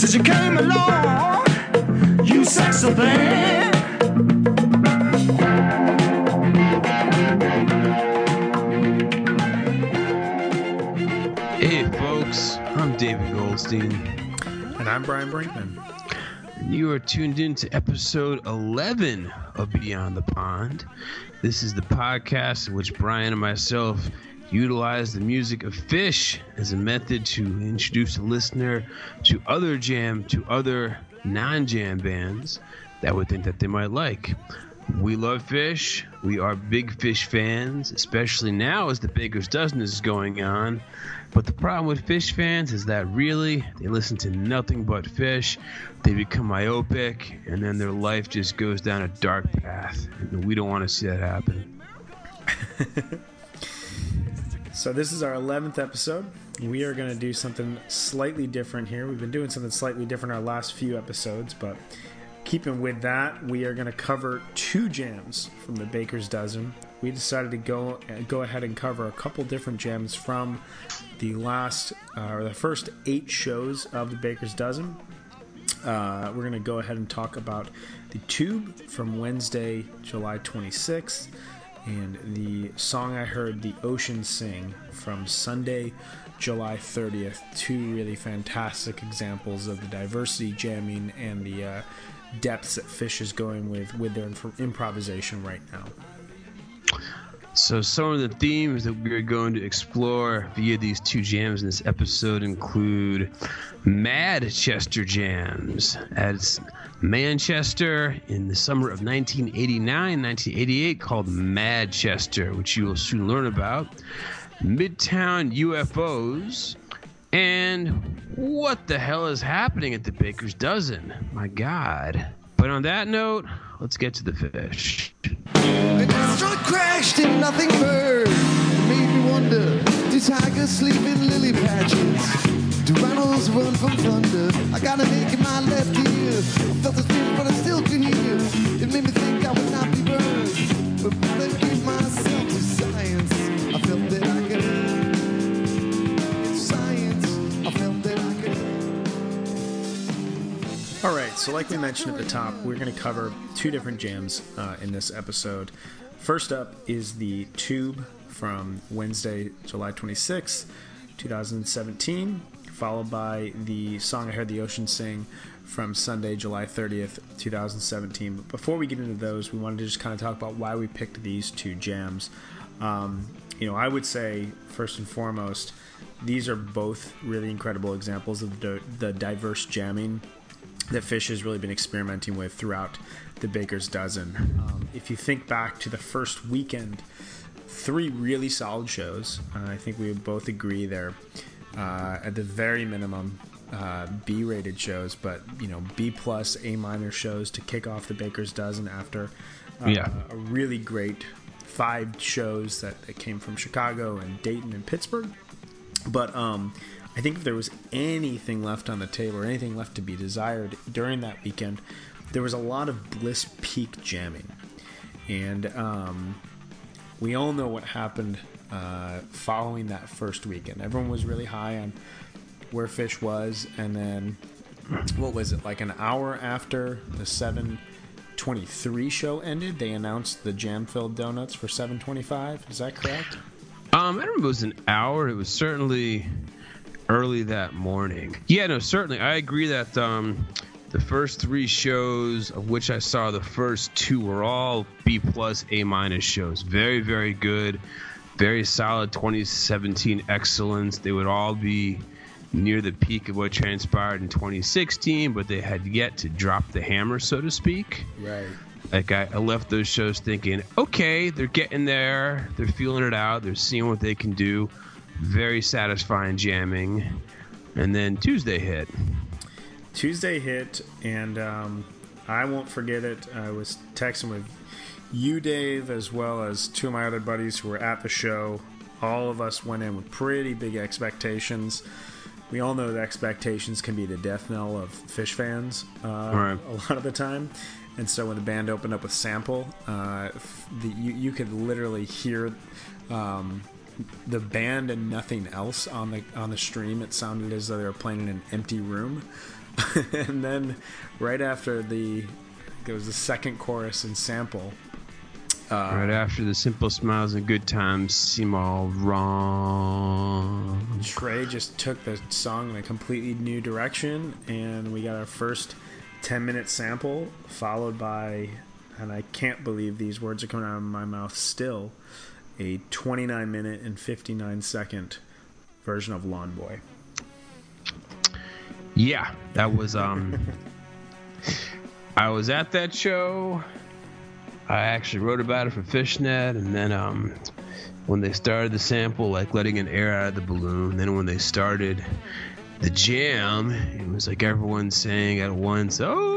since you came along, you sexy thing. Hey folks, I'm David Goldstein. And I'm Brian Brinkman. You are tuned in to episode 11 of Beyond the Pond. This is the podcast in which Brian and myself utilize the music of Phish as a method to introduce a listener to other non-jam bands that would think that they might like. We love Phish. We are big Phish fans, especially now as the Baker's Dozen is going on. But the problem with Phish fans is that really they listen to nothing but Phish. They become myopic, and then their life just goes down a dark path. And we don't want to see that happen. So this is our 11th episode. We are going to do something slightly different here. We've been doing something slightly different our last few episodes, but keeping with that, we are going to cover 2 jams from the Baker's Dozen. We decided to go ahead and cover a couple different jams from the first 8 shows of the Baker's Dozen. We're going to go ahead and talk about the Tube from Wednesday, July 26th, and the Song I Heard the Ocean Sing from Sunday, July 30th. 2 really fantastic examples of the diversity jamming and the depths that Phish is going with their improvisation right now. So some of the themes that we're going to explore via these 2 jams in this episode include Madchester jams at Manchester in the summer of 1989-1988 called Madchester, which you will soon learn about, Midtown UFOs, and what the hell is happening at the Baker's Dozen? My God. But on that note, let's get to the Phish. An asteroid crashed and nothing burned. It made me wonder, do tigers sleep in lily patches? Do rhinos run from thunder? I gotta make it my left ear. I felt the fear, but I still could hear. It made me think I would not be burned. But when I gave myself to science, I felt that I could. Science, I felt that I could. All right, so like we mentioned at the top, we're going to cover 2 different jams in this episode. First up is the Tube from Wednesday, July 26th, 2017, followed by the Song I Heard the Ocean Sing from Sunday, July 30th, 2017. But before we get into those, we wanted to just kind of talk about why we picked these 2 jams. I would say, first and foremost, these are both really incredible examples of the diverse jamming that Phish has really been experimenting with throughout the Baker's Dozen. If you think back to the first weekend, 3 really solid shows. I think we would both agree they're at the very minimum B-rated shows, but B plus, A minor shows to kick off the Baker's Dozen after a really great 5 shows that came from Chicago and Dayton and Pittsburgh. But I think if there was anything left on the table or anything left to be desired during that weekend, there was a lot of Bliss Peak jamming. And we all know what happened following that first weekend. Everyone was really high on where Phish was, and then, what was it, like an hour after the 7:23 show ended, they announced the jam-filled donuts for 7:25. Is that correct? I don't remember if it was an hour. It was certainly early that morning. Yeah, no, certainly. I agree that the first 3 shows, of which I saw the first 2, were all B plus, A minus shows. Very, very good. Very solid 2017 excellence. They would all be near the peak of what transpired in 2016, but they had yet to drop the hammer, so to speak. Right. Like, I left those shows thinking, okay, they're getting there. They're feeling it out. They're seeing what they can do. Very satisfying jamming. And then Tuesday hit, and I won't forget it. I was texting with you, Dave, as well as 2 of my other buddies who were at the show. All of us went in with pretty big expectations. We all know that expectations can be the death knell of Phish fans right. a lot of the time. And so when the band opened up with Sample, you could literally hear the band and nothing else on the stream. It sounded as though they were playing in an empty room. And then right after there was the second chorus and sample. Right after the simple smiles and good times seem all wrong. Trey just took the song in a completely new direction, and we got our first 10-minute sample, followed by, and I can't believe these words are coming out of my mouth still, a 29-minute and 59-second version of Lawn Boy. Yeah, that was I was at that show. I actually wrote about it for Fishnet, and then when they started the sample, like letting an air out of the balloon, then when they started the jam, it was like everyone saying at once,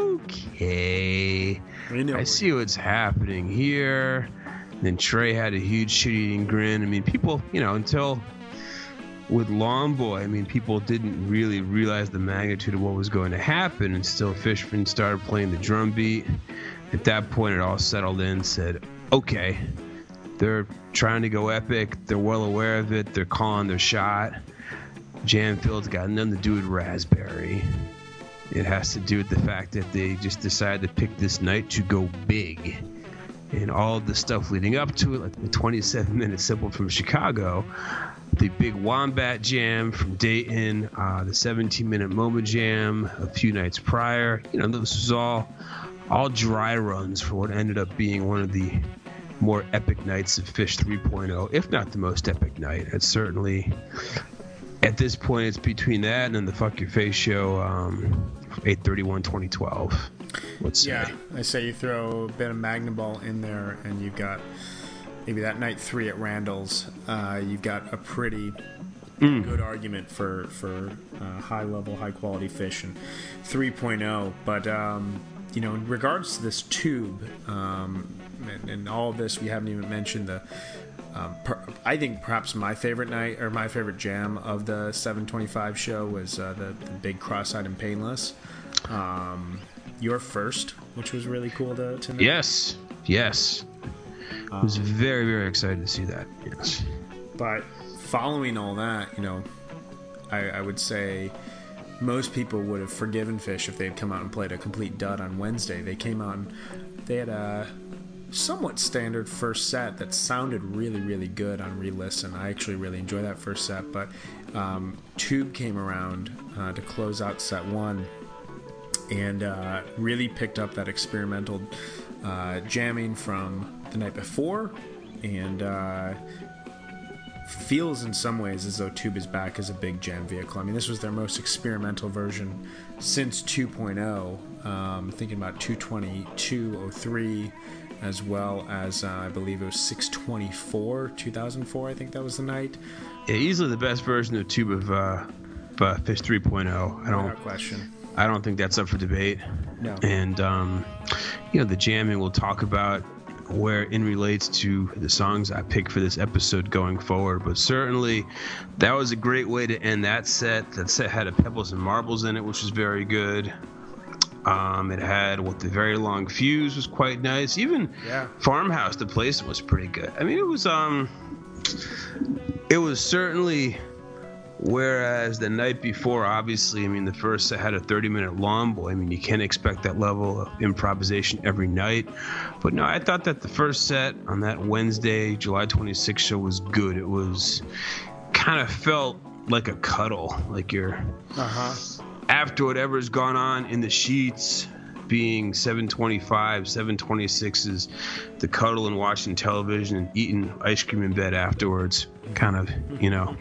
okay, I see what's happening here. And then Trey had a huge shit-eating grin. I mean, people, until with Lawn Boy, I mean, people didn't really realize the magnitude of what was going to happen until Fishman started playing the drum beat. At that point, it all settled in, said, okay, they're trying to go epic. They're well aware of it. They're calling their shot. Jam Field's got nothing to do with Raspberry. It has to do with the fact that they just decided to pick this night to go big. And all the stuff leading up to it, like the 27-minute simple from Chicago, the big Wombat Jam from Dayton, the 17-minute MoMA Jam a few nights prior. This was all dry runs for what ended up being one of the more epic nights of Phish 3.0, if not the most epic night. It's certainly, at this point, it's between that and then the Fuck Your Face show, 8/31/2012. Let's say. Yeah, I say you throw a bit of Magnaball in there, and you've got maybe that night 3 at Randall's. You've got a pretty good argument for high-level, high-quality Phish and 3.0. But in regards to this tube, and all of this, we haven't even mentioned the. I think perhaps my favorite night or my favorite jam of the 725 show was the big Cross-Eyed and Painless. Your first, which was really cool to know. Yes. I was very, very excited to see that. Yes. But following all that, I would say most people would have forgiven Phish if they had come out and played a complete dud on Wednesday. They came out and they had a somewhat standard first set that sounded really, really good on re-listen. I actually really enjoyed that first set, but Tube came around to close out set 1 and really picked up that experimental jamming from the night before, and feels in some ways as though Tube is back as a big jam vehicle. I mean, this was their most experimental version since 2.0. Thinking about 222.03, as well as I believe it was 624, 2004. I think that was the night. Yeah, easily the best version of Tube of Phish 3.0. Without question. I don't think that's up for debate. No. And the jamming we'll talk about where it relates to the songs I picked for this episode going forward. But certainly that was a great way to end that set. That set had a Pebbles and Marbles in it, which was very good. It had the very long fuse was quite nice. Even Farmhouse, the place was pretty good. I mean, it was certainly. Whereas the night before, obviously, I mean, the first set had a 30-minute Lawn Boy. I mean, you can't expect that level of improvisation every night. But no, I thought that the first set on that Wednesday, July 26th show was good. It was kind of felt like a cuddle, like you're after whatever's gone on in the sheets, being 725, 726 is the cuddle and watching television and eating ice cream in bed afterwards. Kind of, Well,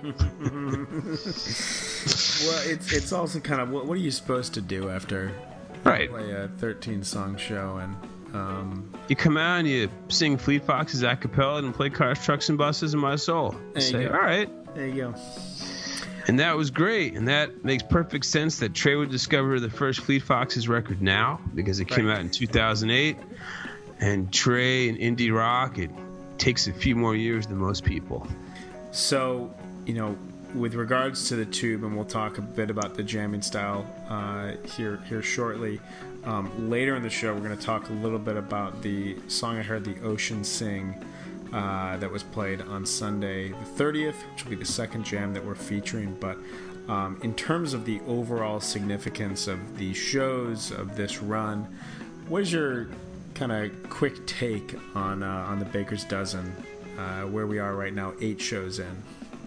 it's also kind of what are you supposed to do after you play a 13-song show and you come out and you sing Fleet Foxes a cappella and play Cars, Trucks, and Buses in My Soul. Say, all right, there you go. And that was great, and that makes perfect sense that Trey would discover the first Fleet Foxes record now because it came out in 2008, and Trey and indie rock, it takes a few more years than most people. So, with regards to the Tube, and we'll talk a bit about the jamming style here shortly. Later in the show, we're going to talk a little bit about the song I heard the Ocean sing that was played on Sunday the 30th, which will be the second jam that we're featuring. But In terms of the overall significance of the shows of this run, what is your kind of quick take on the Baker's Dozen, where we are right now, 8 shows in?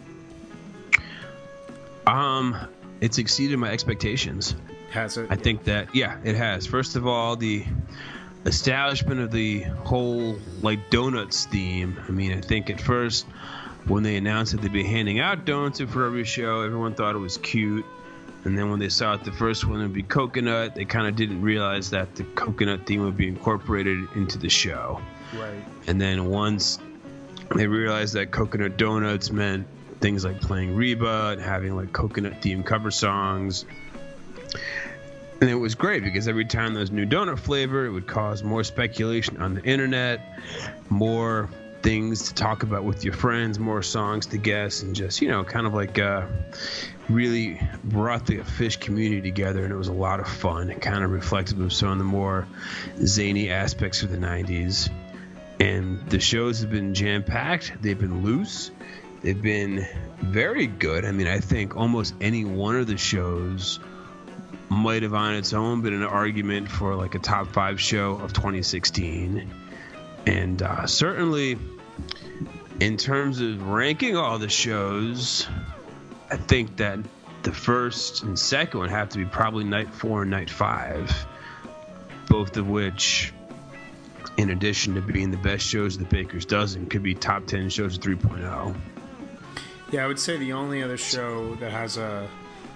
It's exceeded my expectations. Has it? I think that, yeah, it has. First of all, the establishment of the whole like donuts theme. I mean, I think at first when they announced that they'd be handing out donuts for every show, everyone thought it was cute. And then when they saw it, the first one would be coconut, they kind of didn't realize that the coconut theme would be incorporated into the show. Right. And then once they realized that coconut donuts meant things like playing Reba and having like coconut themed cover songs. And it was great because every time there was new donut flavor, it would cause more speculation on the internet, more things to talk about with your friends, more songs to guess, and just, you know, kind of like really brought the Fish community together, and it was a lot of fun. It kind of reflective of some of the more zany aspects of the 90s. And the shows have been jam-packed. They've been loose. They've been very good. I mean, I think almost any one of the shows might have on its own been an argument for like a top 5 show of 2016. And certainly in terms of ranking all the shows, I think that the first and second would have to be probably Night 4 and Night 5, both of which, in addition to being the best shows of the Baker's Dozen, could be top 10 shows of 3.0. Yeah, I would say the only other show that has a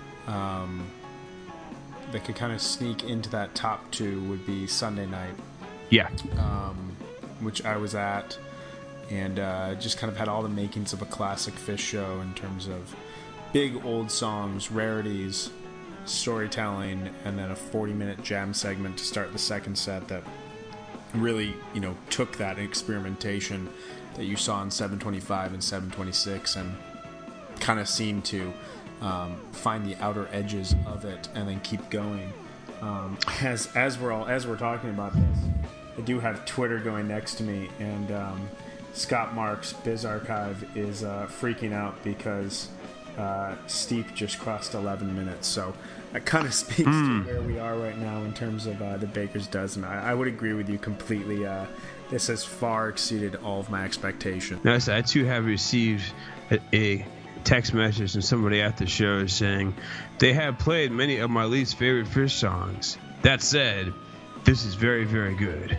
that could kind of sneak into that top 2 would be Sunday Night. Yeah. Which I was at, and just kind of had all the makings of a classic Fish show in terms of big old songs, rarities, storytelling, and then a 40-minute jam segment to start the second set that really, you know, took that experimentation that you saw in 725 and 726 and kind of seemed to find the outer edges of it and then keep going. As we're talking about this, I do have Twitter going next to me, and Scott Marks, Biz Archive, is freaking out because Steep just crossed 11 minutes. So that kind of speaks to where we are right now in terms of the Baker's Dozen. I would agree with you completely. This has far exceeded all of my expectations. Notice I too have received a text message from somebody at the show saying they have played many of my least favorite Fish songs. That said, this is very, very good.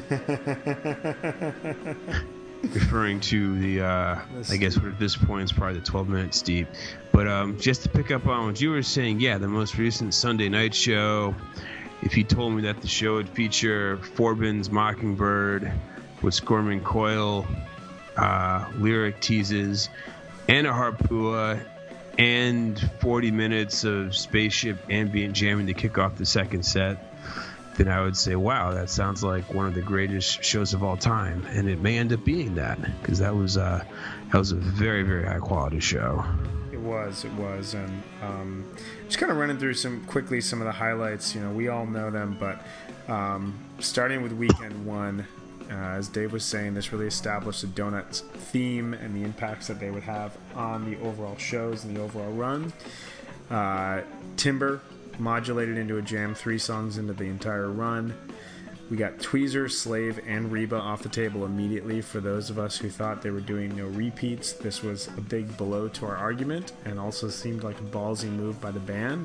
Referring to the, I guess at this point it's probably the 12-minute Steep. But just to pick up on what you were saying, yeah, the most recent Sunday night show, if you told me that the show would feature Forbin's Mockingbird with Squirming Coil, lyric teases, and a harpua, and 40 minutes of spaceship ambient jamming to kick off the second set, then I would say, wow, that sounds like one of the greatest shows of all time. And it may end up being that, because that was a very, very high quality show. It was, and just kind of running through some of the highlights. You know, we all know them, but starting with weekend 1, as Dave was saying, this really established the Donuts theme and the impacts that they would have on the overall shows and the overall run. Timber modulated into a jam 3 songs into the entire run. We got Tweezer, Slave, and Reba off the table immediately. For those of us who thought they were doing no repeats, this was a big blow to our argument and also seemed like a ballsy move by the band.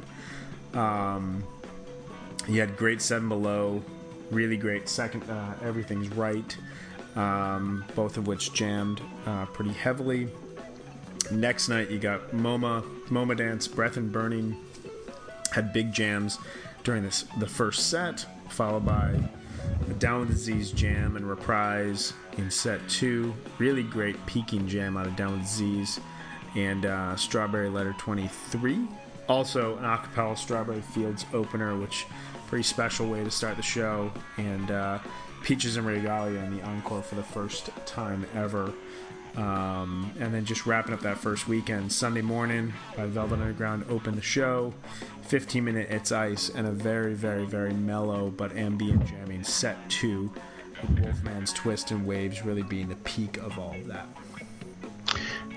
You had great Seven Below, really great second Everything's Right, both of which jammed pretty heavily. Next night you got MoMA Dance, Breath and Burning, had big jams during the first set, followed by a Down with Disease jam and reprise in set 2. Really great peaking jam out of Down with Disease, and Strawberry Letter 23. Also an acapella Strawberry Fields opener, which pretty special way to start the show, and Peaches and Regalia in the encore for the first time ever. And then just wrapping up that first weekend, Sunday Morning by Velvet Underground opened the show. 15-minute It's Ice, and a very, very, very mellow but ambient jamming set 2, with Wolfman's Twist and Waves really being the peak of all of that.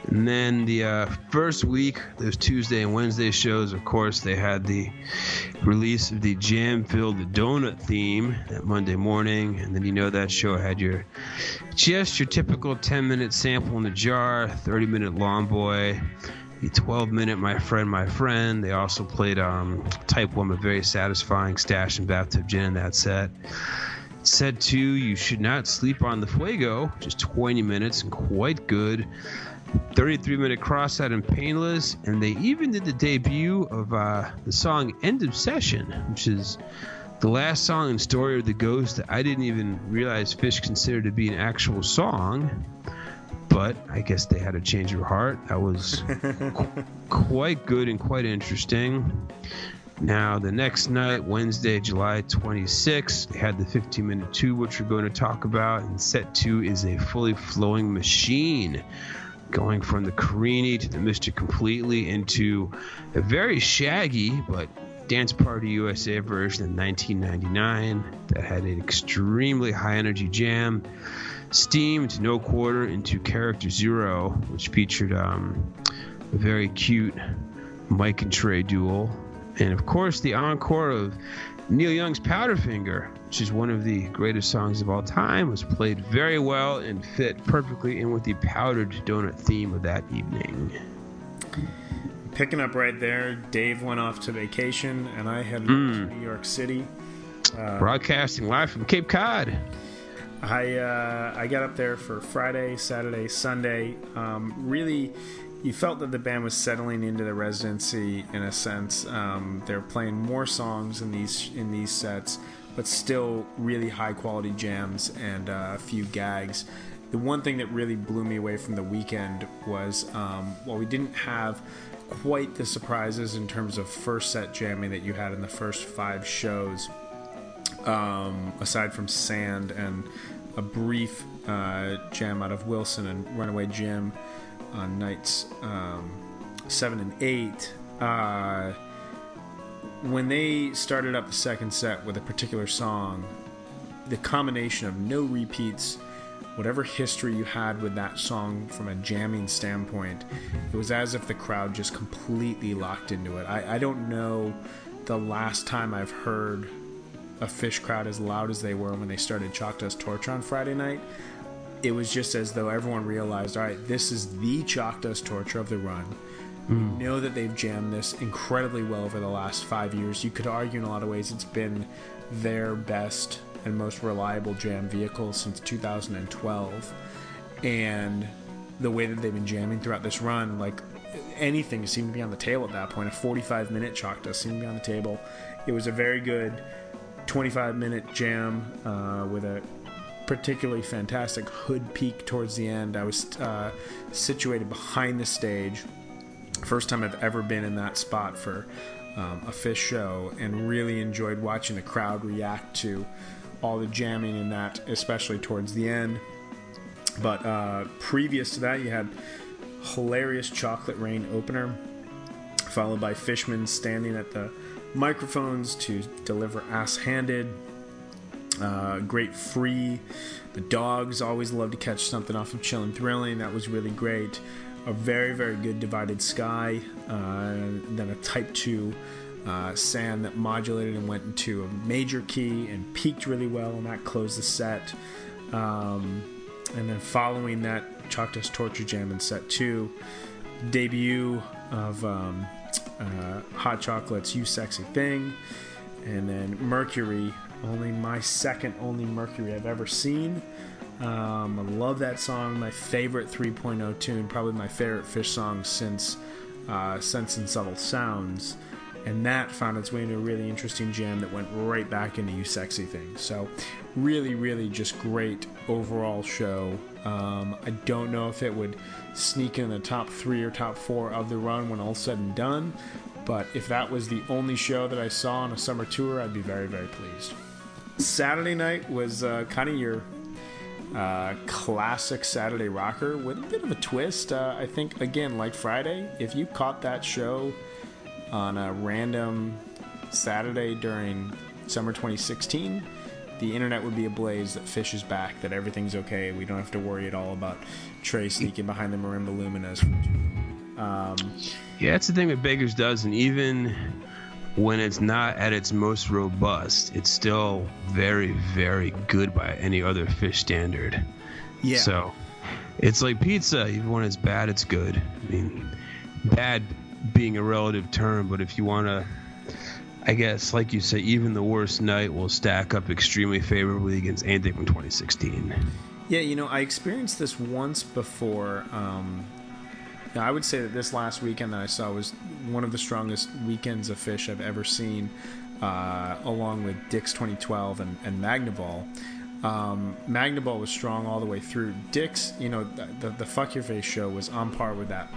And then the first week, those Tuesday and Wednesday shows, of course, they had the release of the Jam-Filled Donut theme that Monday morning. And then that show had your typical 10-minute sample in the jar, 30-minute Lawn Boy, the 12-minute My Friend. They also played Type 1, but very satisfying Stash and Bathtub Gin in that set. Set 2, You Should Not Sleep on the Fuego, just 20 minutes and quite good. 33-minute Cross-Eyed and Painless, and they even did the debut of the song End of Session, which is the last song in Story of the Ghost that I didn't even realize Phish considered to be an actual song, but I guess they had a change of heart. That was quite good and quite interesting. Now, the next night, Wednesday, July 26th, they had the 15-minute 2, which we're going to talk about, and set 2 is a fully flowing machine, going from the Carini to the Mr. Completely into a very shaggy but Dance Party USA version in 1999 that had an extremely high-energy jam. Steam to No Quarter into Character Zero, which featured a very cute Mike and Trey duel. And, of course, the encore of Neil Young's Powderfinger, which is one of the greatest songs of all time, was played very well and fit perfectly in with the powdered donut theme of that evening. Picking up right there, Dave went off to vacation, and I headed to New York City. Broadcasting live from Cape Cod. I got up there for Friday, Saturday, Sunday. Really, you felt that the band was settling into the residency in a sense. They're playing more songs in these sets, but still really high quality jams and a few gags. The one thing that really blew me away from the weekend was while we didn't have quite the surprises in terms of first set jamming that you had in the first 5 shows, aside from Sand and a brief jam out of Wilson and Runaway Jim on nights 7 and 8. When they started up the second set with a particular song, the combination of no repeats, whatever history you had with that song from a jamming standpoint, it was as if the crowd just completely locked into it. I don't know the last time I've heard a Phish crowd as loud as they were when they started Chalk Dust Torture on Friday night. It was just as though everyone realized, all right, this is the Chalk Dust Torture of the run. We know that they've jammed this incredibly well over the last 5 years. You could argue in a lot of ways it's been their best and most reliable jam vehicle since 2012. And the way that they've been jamming throughout this run, like anything seemed to be on the table at that point. A 45-minute Chalk Dust seemed to be on the table. It was a very good 25-minute jam with a particularly fantastic hood peak towards the end. I was situated behind the stage. First time I've ever been in that spot for a Phish show, and really enjoyed watching the crowd react to all the jamming in that, especially towards the end. But previous to that, you had hilarious Chocolate Rain opener, followed by Fishman standing at the microphones to deliver Ass Handed. Great Free. The Dogs always love to catch something off of Chillin' Thrilling. That was really great. A very, very good Divided Sky. Then a Type 2 Sand that modulated and went into a major key and peaked really well, and that closed the set. And then following that, Chalk Dust Torture Jam in set 2. Debut of Hot Chocolate's You Sexy Thing. And then Mercury, my second only Mercury I've ever seen. I love that song. My favorite 3.0 tune, probably my favorite Phish song since Sense and Subtle Sounds. And that found its way into a really interesting jam that went right back into You Sexy Thing. So really, really just great overall show. I don't know if it would sneak in the top 3 or top 4 of the run when all's said and done. But if that was the only show that I saw on a summer tour, I'd be very, very pleased. Saturday night was kind of your classic Saturday rocker with a bit of a twist. I think, again, like Friday, if you caught that show on a random Saturday during summer 2016, the internet would be ablaze that Fish is back, that everything's okay. We don't have to worry at all about Trey sneaking behind the Marimba Luminas. Yeah, that's the thing that Baker's does, and even when it's not at its most robust, it's still very, very good by any other Fish standard. Yeah. So it's like pizza. Even when it's bad, it's good. I mean, bad being a relative term, but if you want to, I guess, like you say, even the worst night will stack up extremely favorably against anything from 2016. Yeah, you know, I experienced this once before. Now, I would say that this last weekend that I saw was one of the strongest weekends of Fish I've ever seen, along with Dick's 2012 and Magnaball. Magnaball was strong all the way through. Dick's, you know, the Fuck Your Face show was on par with that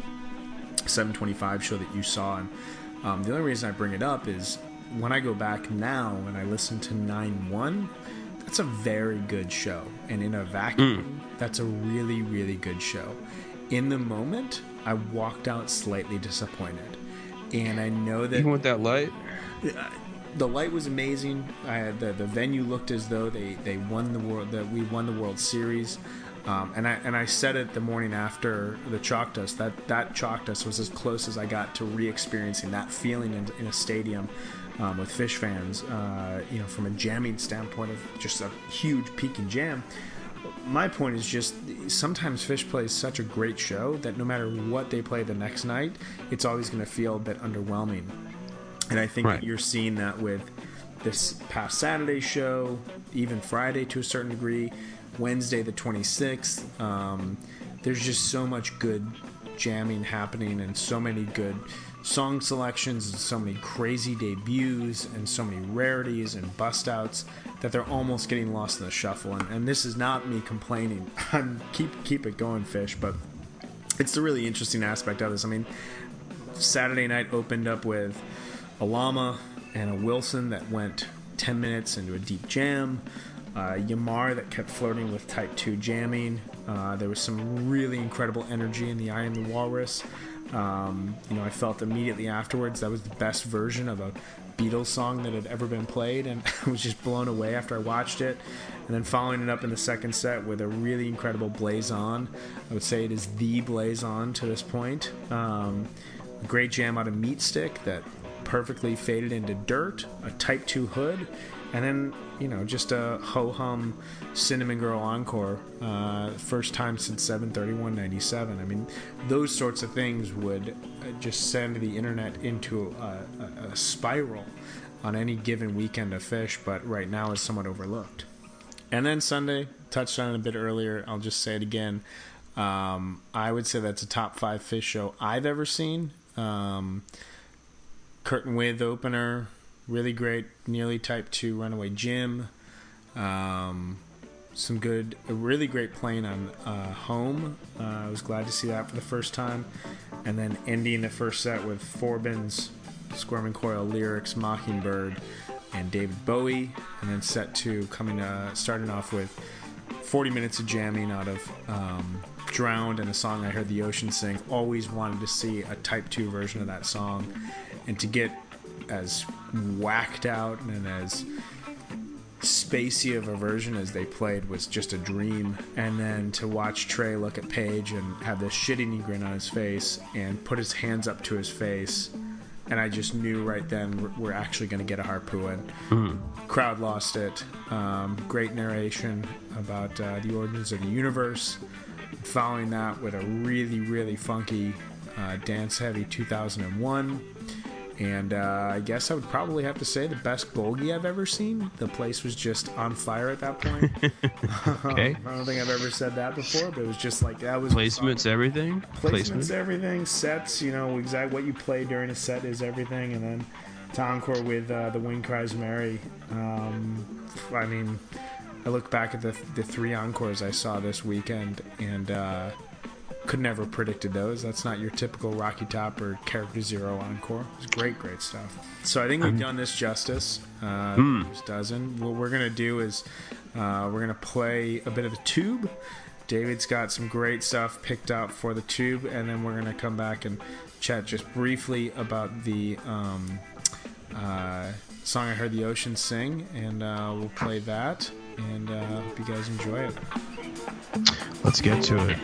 725 show that you saw. And the only reason I bring it up is when I go back now and I listen to 9-1, that's a very good show. And in a vacuum, that's a really, really good show. In the moment, I walked out slightly disappointed. And I know that... Even with that light? The light was amazing. The venue looked as though they won the world, that we won the World Series. And I said it the morning after the Chalk Dust, that Chalk Dust was as close as I got to re-experiencing that feeling in a stadium with Fish fans, you know, from a jamming standpoint of just a huge peaking jam. My point is just sometimes Fish plays such a great show that no matter what they play the next night, it's always going to feel a bit underwhelming. And I think that you're seeing that with this past Saturday show, even Friday to a certain degree, Wednesday the 26th. There's just so much good jamming happening and so many good song selections and so many crazy debuts and so many rarities and bust outs that they're almost getting lost in the shuffle. And this is not me complaining. Keep it going, Fish, but it's the really interesting aspect of this. I mean, Saturday night opened up with a Llama and a Wilson that went 10 minutes into a deep jam. Yamar that kept flirting with Type 2 jamming. There was some really incredible energy in the I Am the Walrus. You know, I felt immediately afterwards that was the best version of a Beatles song that had ever been played, and I was just blown away after I watched it. And then following it up in the second set with a really incredible Blaze On. I would say it is the Blaze On to this point. A great jam out of Meat Stick that perfectly faded into Dirt, a Type 2 Hood, and then, you know, just a ho-hum Cinnamon Girl encore, first time since 7/31/97. I mean, those sorts of things would just send the internet into a spiral on any given weekend of Fish, but right now is somewhat overlooked. And then Sunday, touched on it a bit earlier, I'll just say it again. I would say that's a top 5 Fish show I've ever seen. Curtain With opener, really great, nearly Type 2 Runaway Jim. Some good, really great playing on Home. I was glad to see that for the first time. And then ending the first set with Forbin's Squirming Coil lyrics, Mockingbird, and David Bowie. And then set 2 starting off with 40 minutes of jamming out of Drowned and a song I heard the Ocean sing. Always wanted to see a Type 2 version of that song. And to get as whacked out and as spacey of a version as they played was just a dream. And then to watch Trey look at Paige and have this shitty grin on his face and put his hands up to his face, and I just knew right then we're actually going to get a Harpoon. Crowd lost it. Great narration about the origins of the universe. Following that with a really, really funky dance-heavy 2001. And I guess I would probably have to say the best Golgi I've ever seen. The place was just on fire at that point. Okay. I don't think I've ever said that before, but it was just like that was Placements, everything. Placements, everything. Sets, you know, exactly what you play during a set is everything. And then to encore with The Wind Cries Mary. I mean, I look back at the 3 encores I saw this weekend and could never have predicted those. That's not your typical Rocky Top or Character Zero encore. It's great stuff. So I think we've done this justice. This dozen. What we're going to do is we're going to play a bit of the Tube. David's got some great stuff picked out for the Tube, and then we're going to come back and chat just briefly about the Song I Heard the Ocean Sing, and we'll play that, and hope you guys enjoy it. Let's get to it.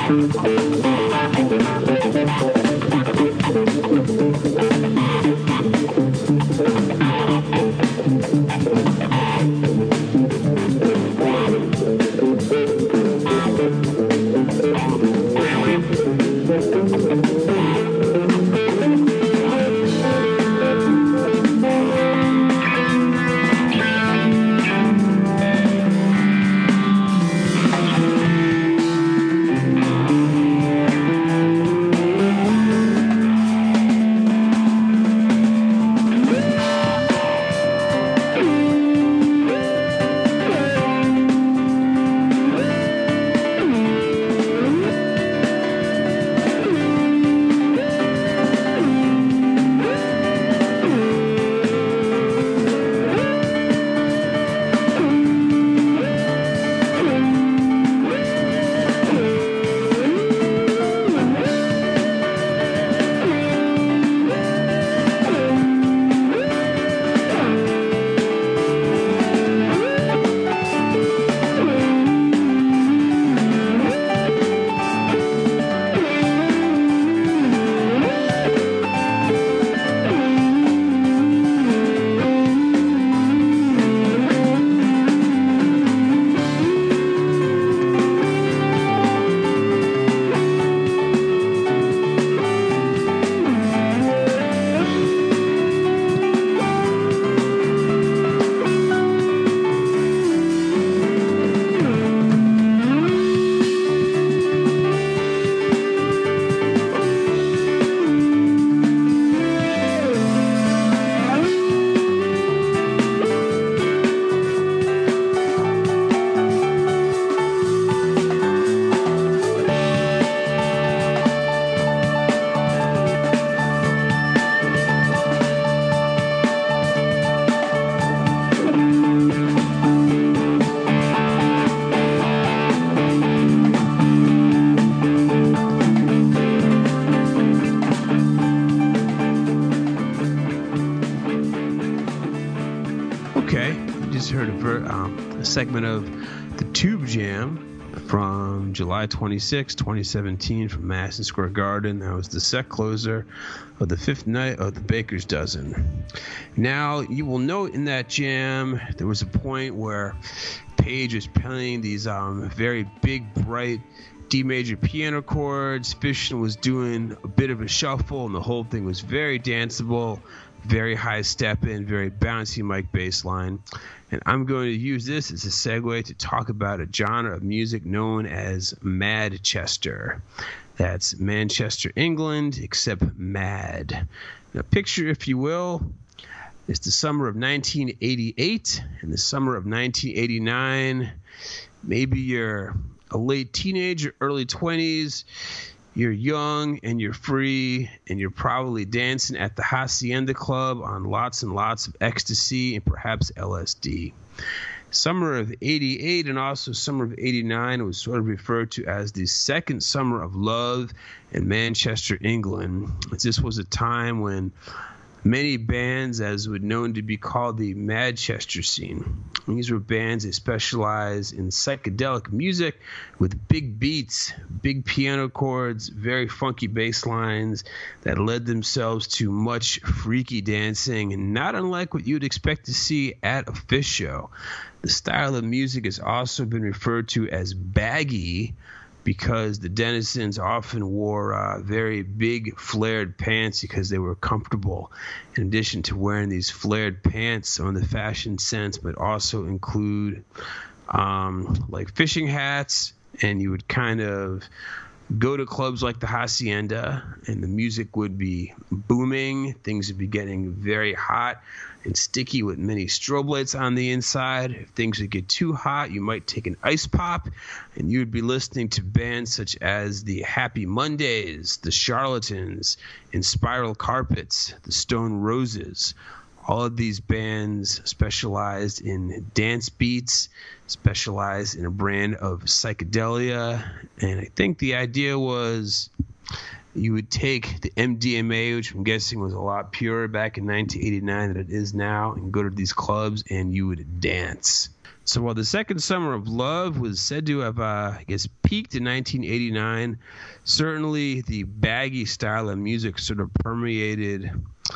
A segment of the Tube Jam from July 26, 2017 from Madison Square Garden. That was the set closer of the fifth night of the Baker's Dozen. Now, you will note in that jam, there was a point where Page was playing these very big, bright D major piano chords. Fishman was doing a bit of a shuffle, and the whole thing was very danceable, very high step in, very bouncy mic bass line. And I'm going to use this as a segue to talk about a genre of music known as Madchester. That's Manchester, England, except mad. Now, picture, if you will, it's the summer of 1988 and the summer of 1989. Maybe you're a late teenager, early 20s. You're young and you're free, and you're probably dancing at the Hacienda Club on lots and lots of ecstasy and perhaps LSD. Summer of 88 and also summer of 89 was sort of referred to as the second summer of love in Manchester, England. This was a time when many bands, as were known to be called the Madchester scene. These were bands that specialized in psychedelic music with big beats, big piano chords, very funky bass lines that led themselves to much freaky dancing, and not unlike what you'd expect to see at a Phish show. The style of music has also been referred to as baggy, because the denizens often wore very big flared pants because they were comfortable. In addition to wearing these flared pants, some of the fashion sense would also include like fishing hats, and you would kind of go to clubs like the Hacienda, and the music would be booming. Things would be getting very hot and sticky with many strobe lights on the inside. If things would get too hot, you might take an ice pop, and you would be listening to bands such as the Happy Mondays, the Charlatans, and Spiral Carpets, the Stone Roses. All of these bands specialized in dance beats, specialized in a brand of psychedelia, and I think the idea was you would take the MDMA, which I'm guessing was a lot purer back in 1989 than it is now, and go to these clubs and you would dance. So while the second summer of love was said to have, peaked in 1989, certainly the baggy style of music sort of permeated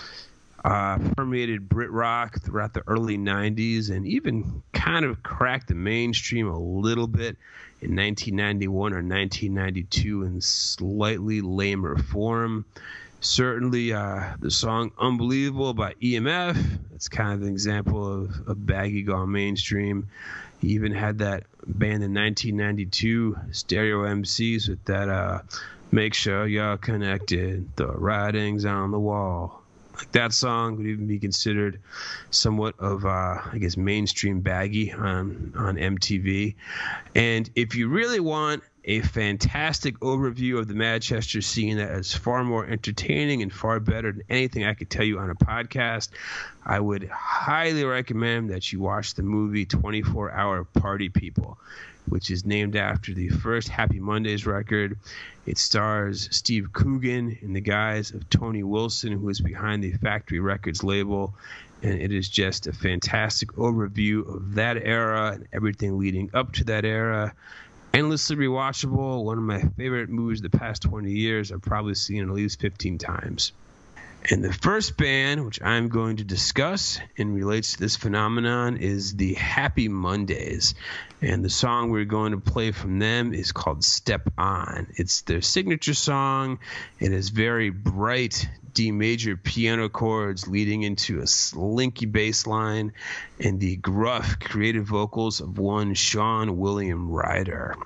Brit rock throughout the early 90s and even kind of cracked the mainstream a little bit in 1991 or 1992 in slightly lamer form. Certainly the song Unbelievable by EMF, that's kind of an example of baggy gone mainstream. He even had that band in 1992, Stereo MCs, with that Make Sure You're Connected, the writings on the wall. Like that song would even be considered somewhat of, mainstream baggy on MTV. And if you really want a fantastic overview of the Manchester scene that is far more entertaining and far better than anything I could tell you on a podcast, I would highly recommend that you watch the movie 24-Hour Party People, which is named after the first Happy Mondays record. It stars Steve Coogan in the guise of Tony Wilson, who is behind the Factory Records label, and it is just a fantastic overview of that era and everything leading up to that era. Endlessly rewatchable, one of my favorite movies of the past 20 years. I've probably seen it at least 15 times. And the first band, which I'm going to discuss and relates to this phenomenon, is the Happy Mondays. And the song we're going to play from them is called Step On. It's their signature song. It has very bright D major piano chords leading into a slinky bass line and the gruff creative vocals of one Sean William Ryder.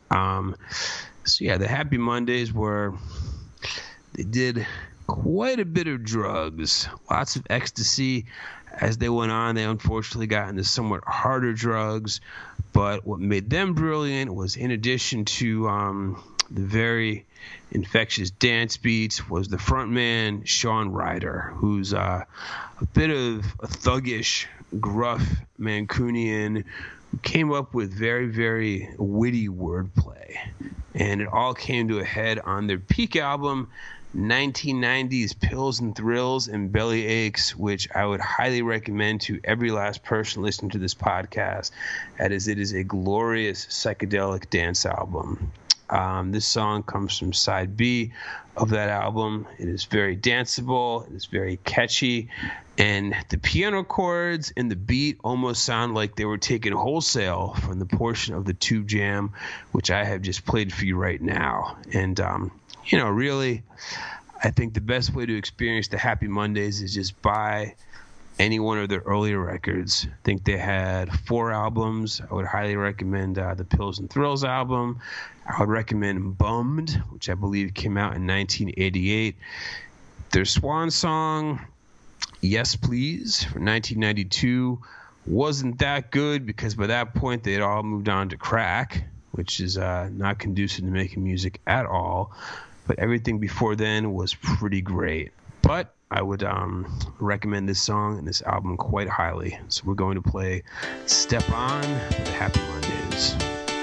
The Happy Mondays they did quite a bit of drugs, lots of ecstasy. As they went on, they unfortunately got into somewhat harder drugs, but what made them brilliant was, in addition to the very infectious dance beats, was the frontman Sean Ryder, who's a bit of a thuggish, gruff Mancunian who came up with very, very witty wordplay. And it all came to a head on their peak album, 1990s Pills and Thrills and Belly Aches, which I would highly recommend to every last person listening to this podcast, as it is a glorious psychedelic dance album. This song comes from side B of that album. It is very danceable. It is very catchy. And the piano chords and the beat almost sound like they were taken wholesale from the portion of the Tube Jam, which I have just played for you right now. And, really, I think the best way to experience the Happy Mondays is just buy any one of their earlier records. I think they had 4 albums. I would highly recommend the Pills and Thrills album. I would recommend Bummed, which I believe came out in 1988. Their swan song, Yes Please, from 1992, wasn't that good because by that point they had all moved on to crack, which is not conducive to making music at all. But everything before then was pretty great. But I would recommend this song and this album quite highly. So we're going to play Step On with Happy Mondays.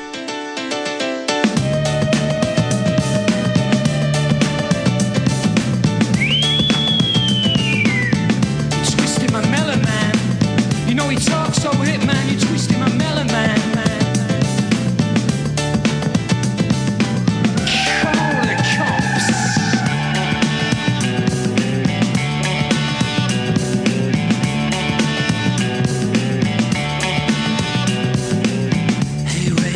You twisted my melon, man. You know he talks over it, man. You twisted my melon, man. Hey,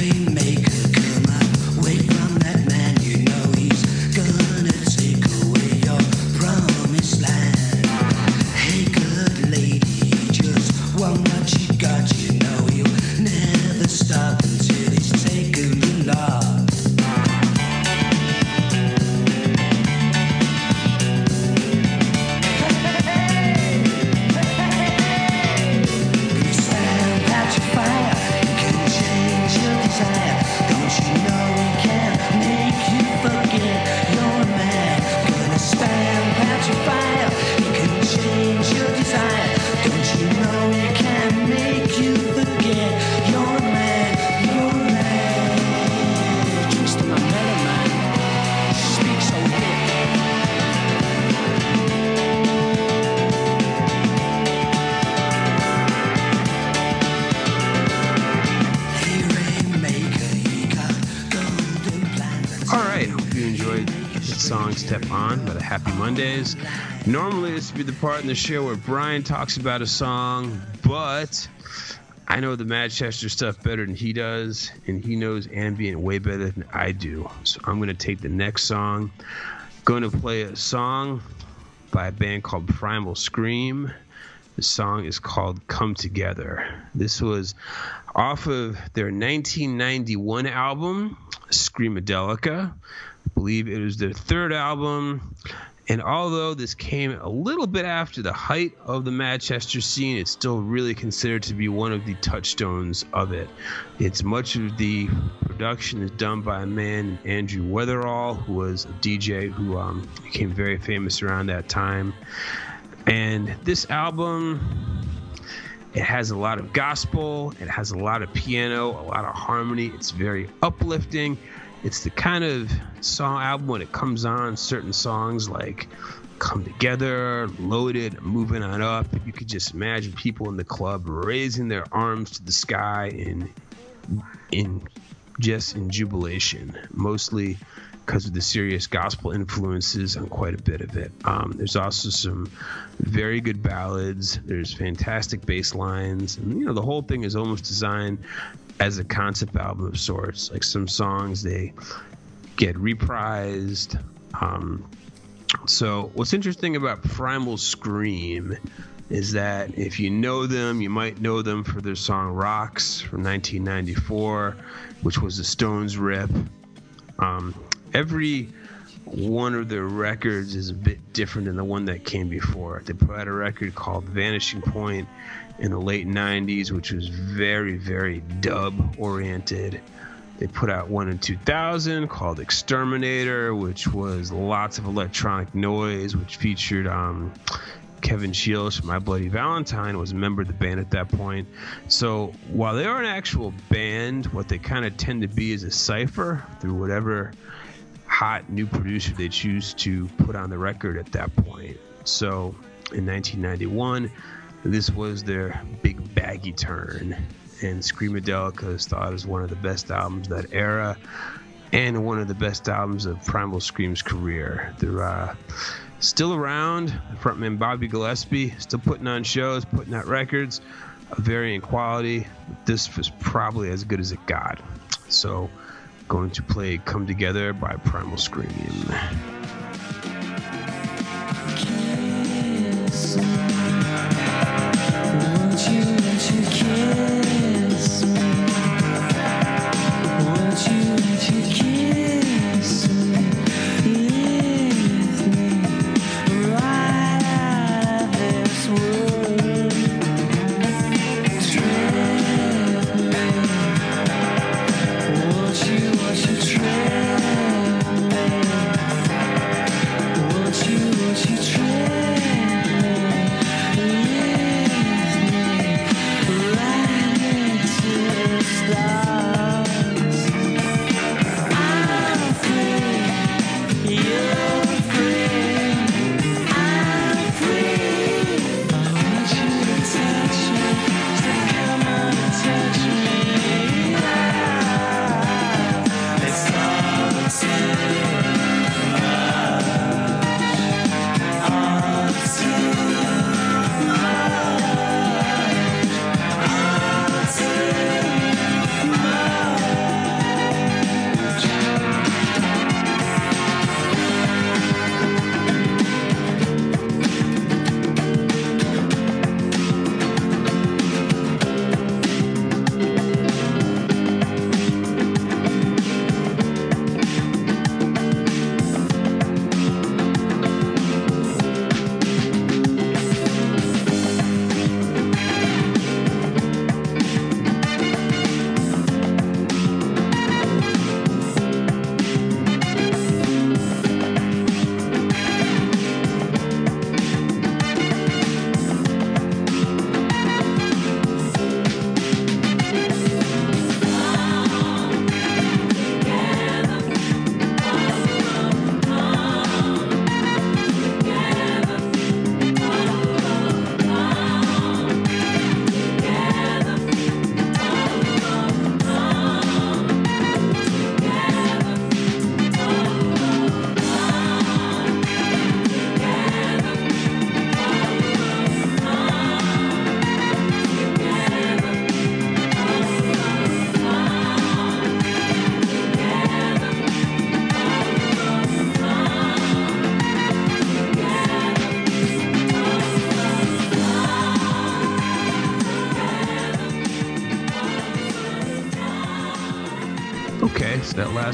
enjoyed the song Step On by the Happy Mondays. Normally, this would be the part in the show where Brian talks about a song, but I know the Manchester stuff better than he does, and he knows ambient way better than I do. So I'm going to take the next song. Going to play a song by a band called Primal Scream. The song is called Come Together. This was off of their 1991 album, Screamadelica. I believe it was their third album. And although this came a little bit after the height of the Manchester scene, it's still really considered to be one of the touchstones of it. It's much of the production is done by a man, Andrew Weatherall, who was a DJ who became very famous around that time. And this album, it has a lot of gospel, it has a lot of piano, a lot of harmony. It's very uplifting. It's the kind of song album when it comes on, certain songs like Come Together, Loaded, Moving On Up. You could just imagine people in the club raising their arms to the sky in jubilation, mostly because of the serious gospel influences on quite a bit of it. There's also some very good ballads. There's fantastic bass lines. And, the whole thing is almost designed as a concept album of sorts. Like some songs, they get reprised. So what's interesting about Primal Scream is that if you know them, you might know them for their song Rocks from 1994, which was a Stones rip. Every one of their records is a bit different than the one that came before. They put out a record called Vanishing Point in the late 90s, which was very, very dub-oriented. They put out one in 2000 called Exterminator, which was lots of electronic noise, which featured Kevin Shields from My Bloody Valentine, was a member of the band at that point. So while they are an actual band, what they kind of tend to be is a cipher through whatever hot new producer they choose to put on the record at that point. So in 1991, this was their big baggy turn, and Screamadelica is thought as one of the best albums of that era and one of the best albums of Primal Scream's career. They're still around. Frontman Bobby Gillespie still putting on shows, putting out records of varying quality. This was probably as good as it got. So going to play Come Together by Primal Scream. Won't you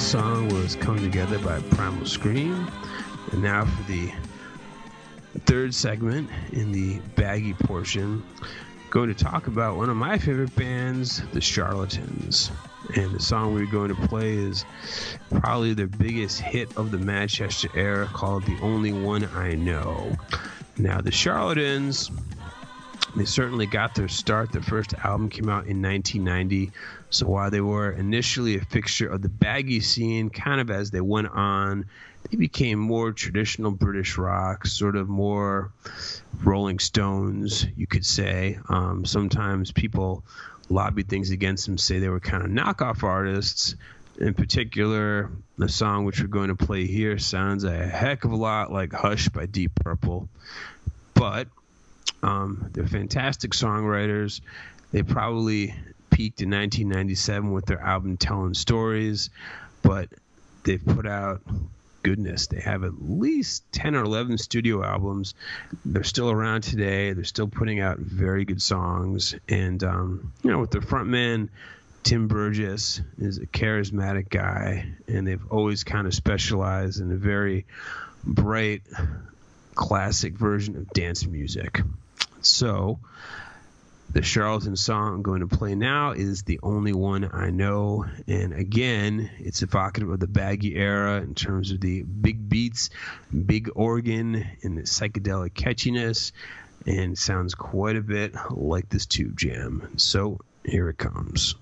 last song was Come Together by Primal Scream. And now for the third segment in the baggy portion, going to talk about one of my favorite bands, The Charlatans. And the song we're going to play is probably their biggest hit of the Manchester era, called The Only One I Know. Now, The Charlatans, they certainly got their start. Their first album came out in 1990. So while they were initially a fixture of the baggy scene, kind of as they went on, they became more traditional British rock, sort of more Rolling Stones, you could say. Sometimes people lobbied things against them, say they were kind of knockoff artists. In particular, the song which we're going to play here sounds a heck of a lot like Hush by Deep Purple. But they're fantastic songwriters. They probably peaked in 1997 with their album Telling Stories, but they've put out, goodness, they have at least 10 or 11 studio albums. They're still around today. They're still putting out very good songs. And, with their frontman, Tim Burgess, is a charismatic guy, and they've always kind of specialized in a very bright, classic version of dance music. So the Charlatan song I'm going to play now is The Only One I Know. And again, it's evocative of the baggy era in terms of the big beats, big organ, and the psychedelic catchiness, and sounds quite a bit like this Tube Jam. So here it comes.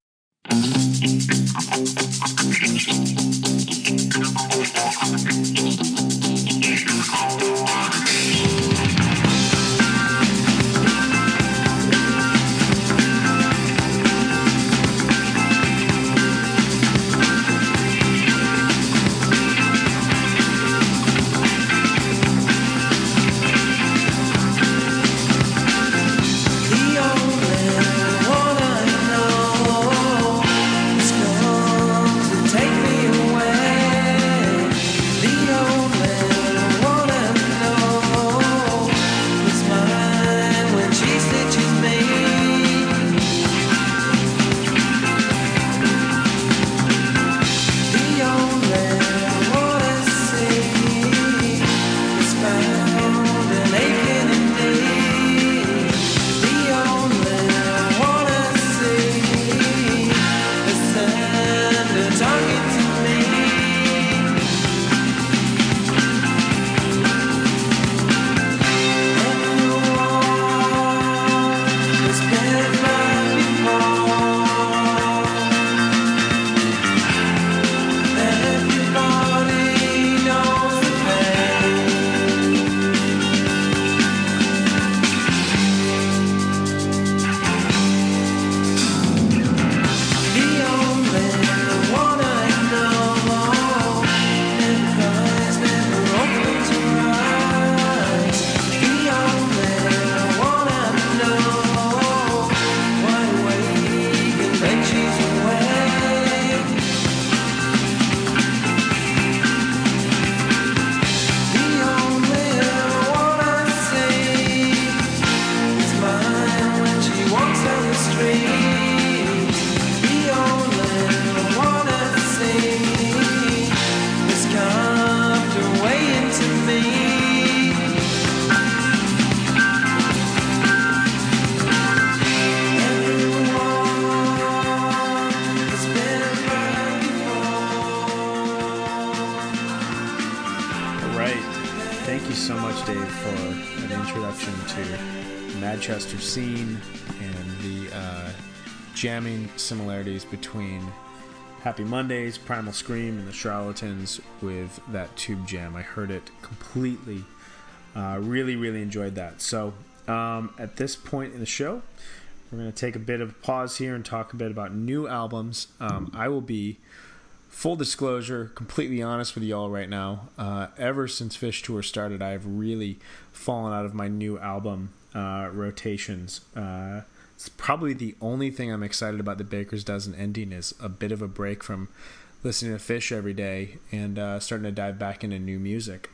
Manchester scene and the jamming similarities between Happy Mondays, Primal Scream, and the Charlatans with that Tube Jam. I heard it completely. Really, really enjoyed that. So at this point in the show, we're going to take a bit of a pause here and talk a bit about new albums. I will be, full disclosure, completely honest with you all right now. Ever since Fish Tour started, I've really fallen out of my new album rotations. It's probably the only thing I'm excited about the Baker's Dozen ending is a bit of a break from listening to Fish every day and starting to dive back into new music.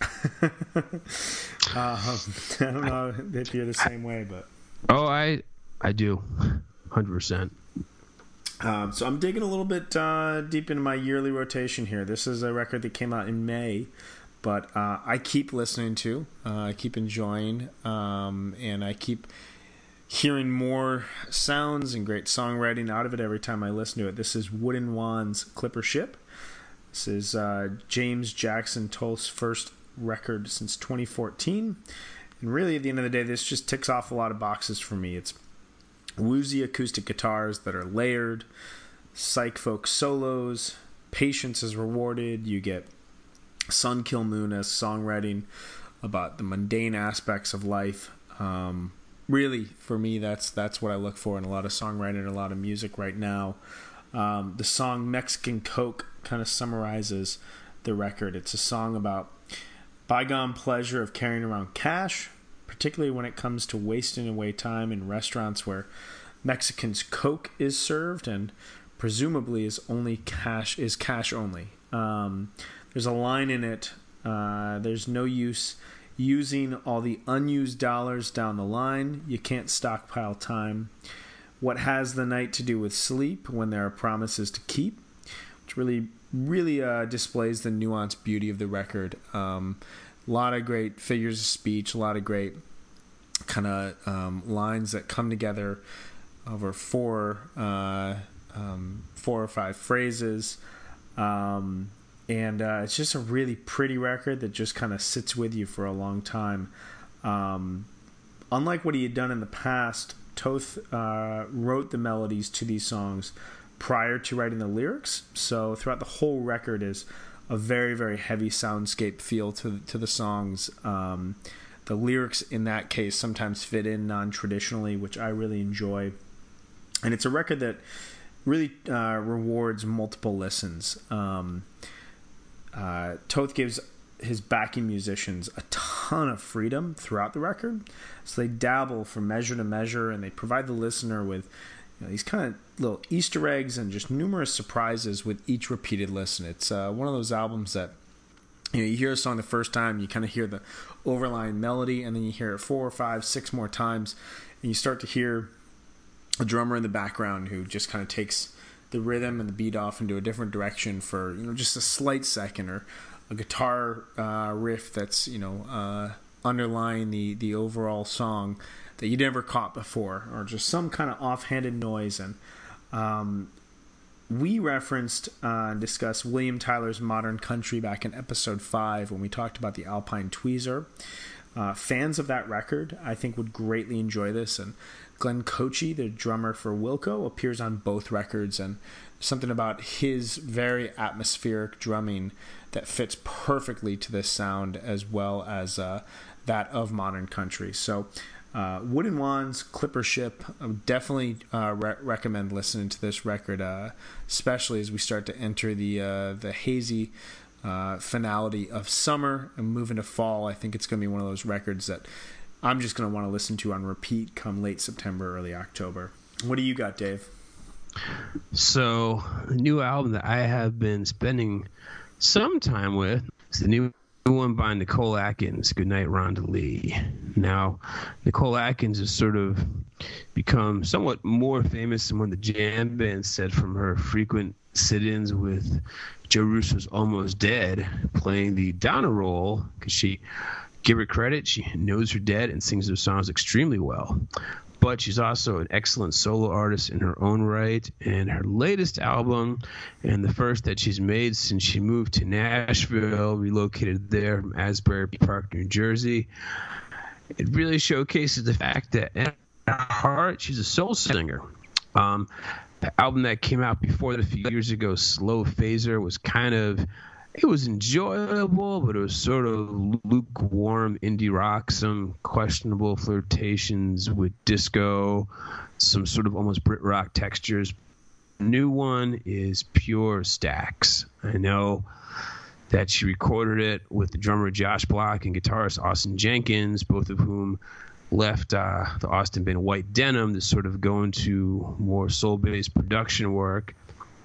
I don't know if you're the same way, but I do 100%. So I'm digging a little bit deep into my yearly rotation here. This is a record that came out in May, but I keep listening to, I keep enjoying, and I keep hearing more sounds and great songwriting out of it every time I listen to it. This is Wooden Wands Clipper Ship. This is James Jackson Toth's first record since 2014. And really, at the end of the day, this just ticks off a lot of boxes for me. It's woozy acoustic guitars that are layered, psych folk solos, patience is rewarded. You get Sun Kil Moon-esque songwriting about the mundane aspects of life. Really, for me, that's what I look for in a lot of songwriting and a lot of music right now. The song Mexican Coke kind of summarizes the record. It's a song about bygone pleasure of carrying around cash, particularly when it comes to wasting away time in restaurants where Mexican's Coke is served and presumably is cash only. There's a line in it, there's no use using all the unused dollars down the line. You can't stockpile time. What has the night to do with sleep when there are promises to keep? Which really displays the nuanced beauty of the record. A lot of great figures of speech, a lot of great kind of lines that come together over four or five phrases. And it's just a really pretty record that just kind of sits with you for a long time. Unlike what he had done in the past, Toth wrote the melodies to these songs prior to writing the lyrics. So throughout the whole record is a very, very heavy soundscape feel to the songs. The lyrics in that case sometimes fit in non-traditionally, which I really enjoy. And it's a record that really rewards multiple listens. Toth gives his backing musicians a ton of freedom throughout the record, so they dabble from measure to measure, and they provide the listener with these kind of little Easter eggs and just numerous surprises with each repeated listen. It's one of those albums that you hear a song the first time, you kind of hear the overlying melody, and then you hear it 4 or 5, 6 more times, and you start to hear a drummer in the background who just kind of takes the rhythm and the beat off into a different direction for just a slight second, or a guitar riff that's underlying the overall song that you never caught before, or just some kind of offhanded noise. And we referenced and discussed William Tyler's Modern Country back in episode 5 when we talked about the Alpine Tweezer. Fans of that record, I think, would greatly enjoy this. And Glenn Kochi, the drummer for Wilco, appears on both records, and something about his very atmospheric drumming that fits perfectly to this sound, as well as that of Modern Country. So Wooden Wands, Clipper Ship, I would definitely recommend listening to this record, especially as we start to enter the hazy finality of summer and move into fall. I think it's going to be one of those records that I'm just going to want to listen to on repeat come late September, early October. What do you got, Dave? So, the new album that I have been spending some time with is the new one by Nicole Atkins, Goodnight Rhonda Lee. Now, Nicole Atkins has sort of become somewhat more famous than when the jam band said, from her frequent sit-ins with Joe Russo's Almost Dead, playing the Donna role, because she, give her credit, she knows her dead and sings her songs extremely well. But she's also an excellent solo artist in her own right, and her latest album, and the first that she's made since she moved to Nashville, relocated there from Asbury Park, New Jersey, it really showcases the fact that at her heart, she's a soul singer. The album that came out before that a few years ago, Slow Phaser, was it was enjoyable, but it was sort of lukewarm indie rock, some questionable flirtations with disco, some sort of almost Brit rock textures. The new one is pure Stax. I know that she recorded it with the drummer Josh Block and guitarist Austin Jenkins, both of whom left the Austin band White Denim to sort of go into more soul-based production work.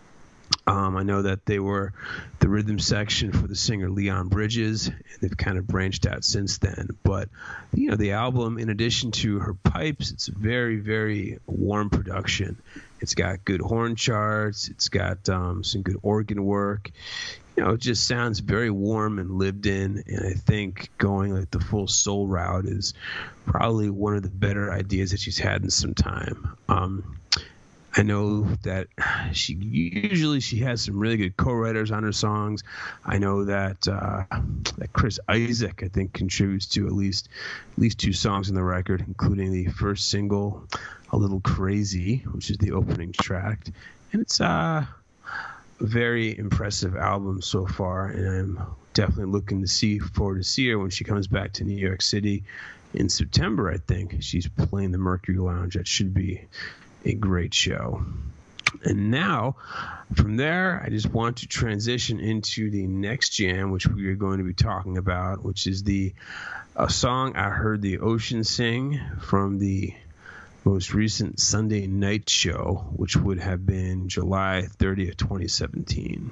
I know that they were the rhythm section for the singer Leon Bridges, and they've kind of branched out since then. But, the album, in addition to her pipes, it's very, very warm production. It's got good horn charts. It's got some good organ work. It just sounds very warm and lived in. And I think going like the full soul route is probably one of the better ideas that she's had in some time. I know that she has some really good co-writers on her songs. I know that Chris Isaak, I think, contributes to at least 2 songs on the record, including the first single, "A Little Crazy," which is the opening track, and it's a very impressive album so far. And I'm definitely looking forward to see her when she comes back to New York City in September. I think she's playing the Mercury Lounge. That should be a great show. And now, from there, I just want to transition into the next jam, which we are going to be talking about, which is a song I heard the Ocean sing from the most recent Sunday night show, which would have been July 30th, 2017.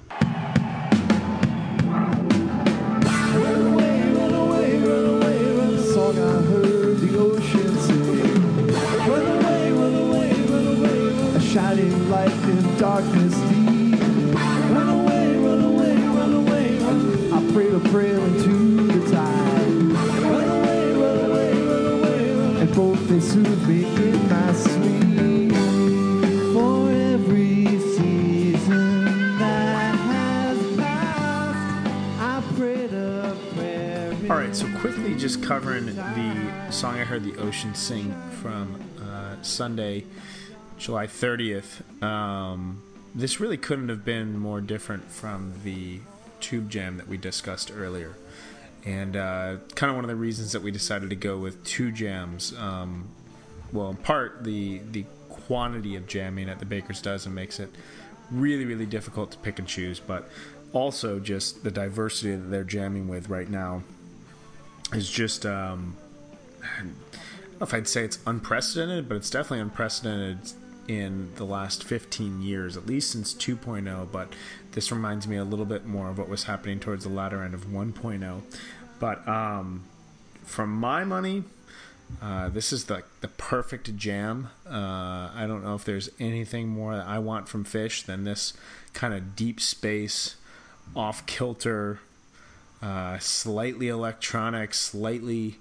Shining light in darkness deep. Run away, run away, run away. I pray a prayer into the tide. Run away, run away, run away. And both they soothe me in my sleep. For every season that has passed, I prayed a prayer. All right, so quickly just covering the song I heard the Ocean sing from Sunday, July 30th. This really couldn't have been more different from the Tube Jam that we discussed earlier. And kind of one of the reasons that we decided to go with 2 jams, well, in part, the quantity of jamming at the Baker's Dozen makes it really, really difficult to pick and choose, but also just the diversity that they're jamming with right now is just... I don't know if I'd say it's unprecedented, but it's definitely unprecedented in the last 15 years, at least since 2.0, but this reminds me a little bit more of what was happening towards the latter end of 1.0. But from my money, this is the perfect jam. I don't know if there's anything more that I want from Phish than this kind of deep space, off-kilter, slightly electronic, slightly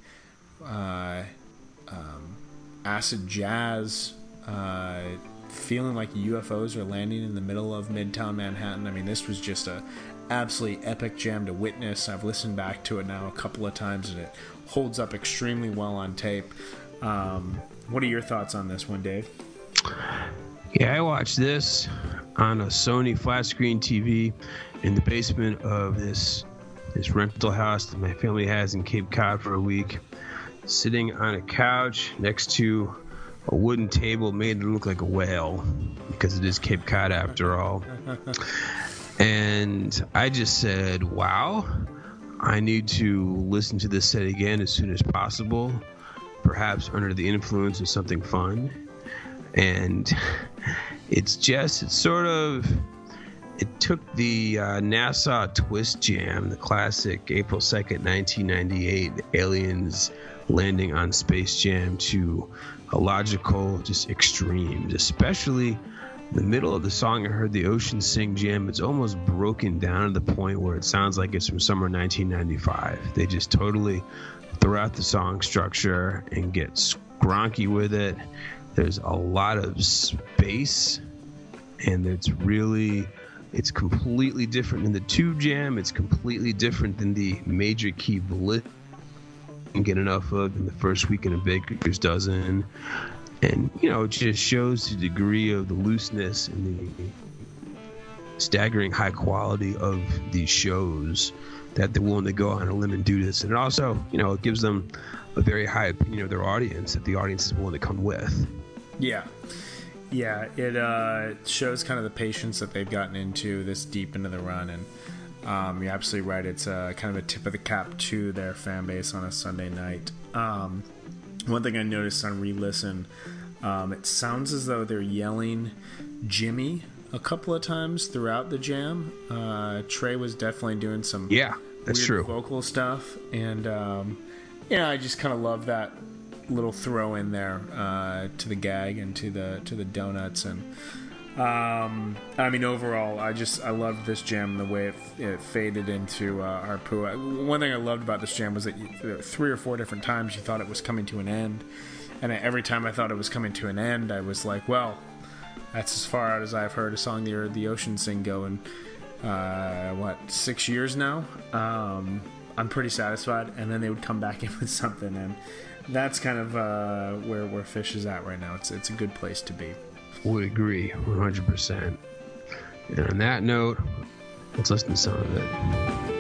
acid jazz, feeling like UFOs are landing in the middle of Midtown Manhattan. I mean, this was just a absolutely epic jam to witness. I've listened back to it now a couple of times, and it holds up extremely well on tape. What are your thoughts on this one, Dave? Yeah, I watched this on a Sony flat screen TV in the basement of this rental house that my family has in Cape Cod for a week, sitting on a couch next to a wooden table made to look like a whale, because it is Cape Cod after all. And I just said, wow, I need to listen to this set again as soon as possible, perhaps under the influence of something fun. And it took the Nassau Twist Jam, the classic April 2nd, 1998, the aliens landing on Space Jam, to a logical, just extremes, especially the middle of the song I heard the Ocean sing jam. It's almost broken down to the point where it sounds like it's from somewhere 1995. They just totally throw out the song structure and get skronky with it. There's a lot of space, and it's completely different than the Tube Jam. It's completely different than the major key blitz and get enough of in the first weekend of Baker's Dozen. And, it just shows the degree of the looseness and the staggering high quality of these shows that they're willing to go on a limb and do this. And it also, it gives them a very high opinion of their audience that the audience is willing to come with. Yeah, it shows kind of the patience that they've gotten into this deep into the run, and you're absolutely right. It's kind of a tip of the cap to their fan base on a Sunday night. One thing I noticed on re-listen, it sounds as though they're yelling Jimmy a couple of times throughout the jam. Trey was definitely doing some that's weird true. vocal stuff, and I just kind of love that little throw in there to the gag and to the donuts. And I mean, overall, I loved this jam, the way it faded into Harpua. One thing I loved about this jam was that 3 or 4 different times you thought it was coming to an end, and every time I thought it was coming to an end, I was like, well, that's as far out as I've heard a song the Ocean sing go in 6 years now. I'm pretty satisfied. And then they would come back in with something, and that's kind of where Fish is at right now. It's a good place to be. Would agree 100%. And on that note, let's listen to some of it.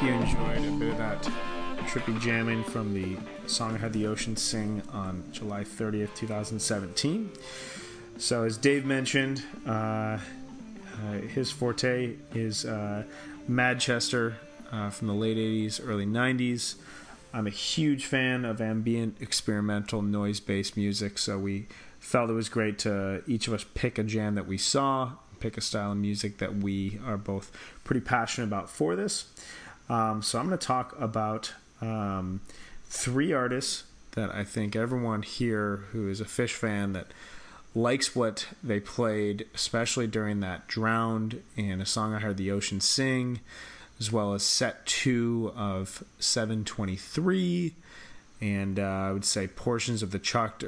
you enjoyed a bit of that trippy jamming from the song I Heard the Ocean Sing on July 30th, 2017. So as Dave mentioned, his forte is Manchester from the late 80s, early 90s. I'm a huge fan of ambient, experimental, noise-based music, so we felt it was great to each of us pick a jam that we saw, pick a style of music that we are both pretty passionate about for this. So I'm going to talk about 3 artists that I think everyone here who is a Phish fan that likes what they played, especially during that Drowned and A Song I Heard the Ocean Sing, as well as set 2 of 723, and I would say portions of the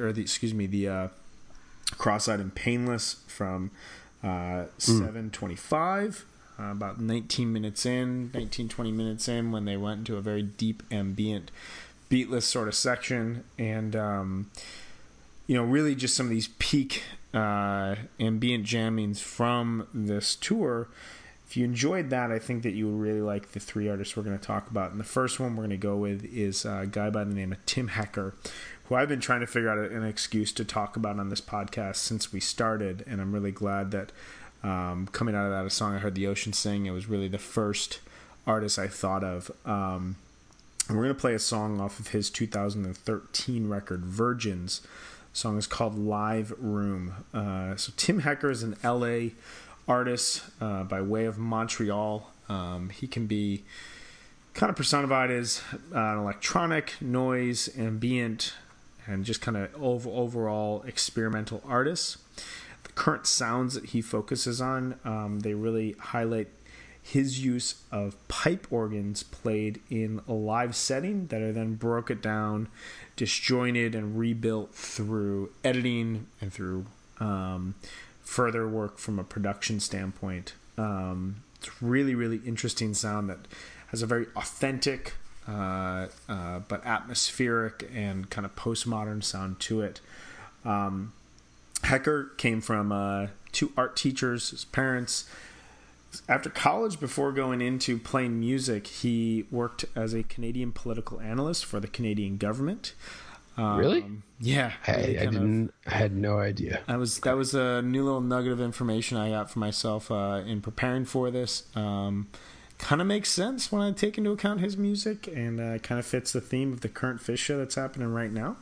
Cross-Eyed and Painless from 725, about 20 minutes in, when they went into a very deep ambient beatless sort of section, and really just some of these peak ambient jammings from this tour. If you enjoyed that, I think that you would really like the 3 artists we're going to talk about. And the first one we're going to go with is a guy by the name of Tim Hecker, who I've been trying to figure out an excuse to talk about on this podcast since we started. And I'm really glad that coming out of that, A Song I Heard the Ocean Sing, it was really the first artist I thought of. And we're going to play a song off of his 2013 record, Virgins. The song is called Live Room. So Tim Hecker is an LA artist by way of Montreal. He can be kind of personified as an electronic, noise, ambient, and just kind of overall experimental artist. The current sounds that he focuses on, they really highlight his use of pipe organs played in a live setting that are then broken down, disjointed, and rebuilt through editing and through further work from a production standpoint. It's really, really interesting sound that has a very authentic but atmospheric and kind of postmodern sound to it. Hecker came from 2 art teachers, his parents. After college, before going into playing music, he worked as a Canadian political analyst for the Canadian government. Really? Yeah. I had no idea. That was a new little nugget of information I got for myself in preparing for this. Kind of makes sense when I take into account his music, and kind of fits the theme of the current Phish show that's happening right now.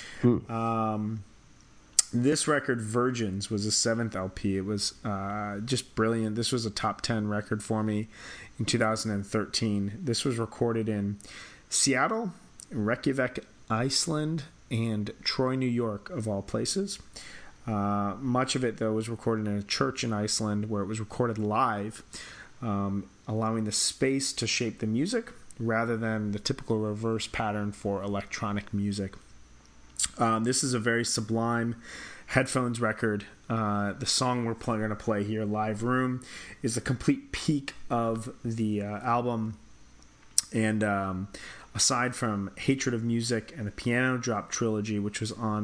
This record, Virgins, was the 7th LP. It was just brilliant. This was a top 10 record for me in 2013. This was recorded in Seattle, Reykjavik, Iceland, and Troy, New York, of all places. Much of it, though, was recorded in a church in Iceland where it was recorded live, allowing the space to shape the music rather than the typical reverse pattern for electronic music. This is a very sublime headphones record. The song we're going to play here, Live Room, is the complete peak of the album. And aside from Hatred of Music and the Piano Drop Trilogy, which was on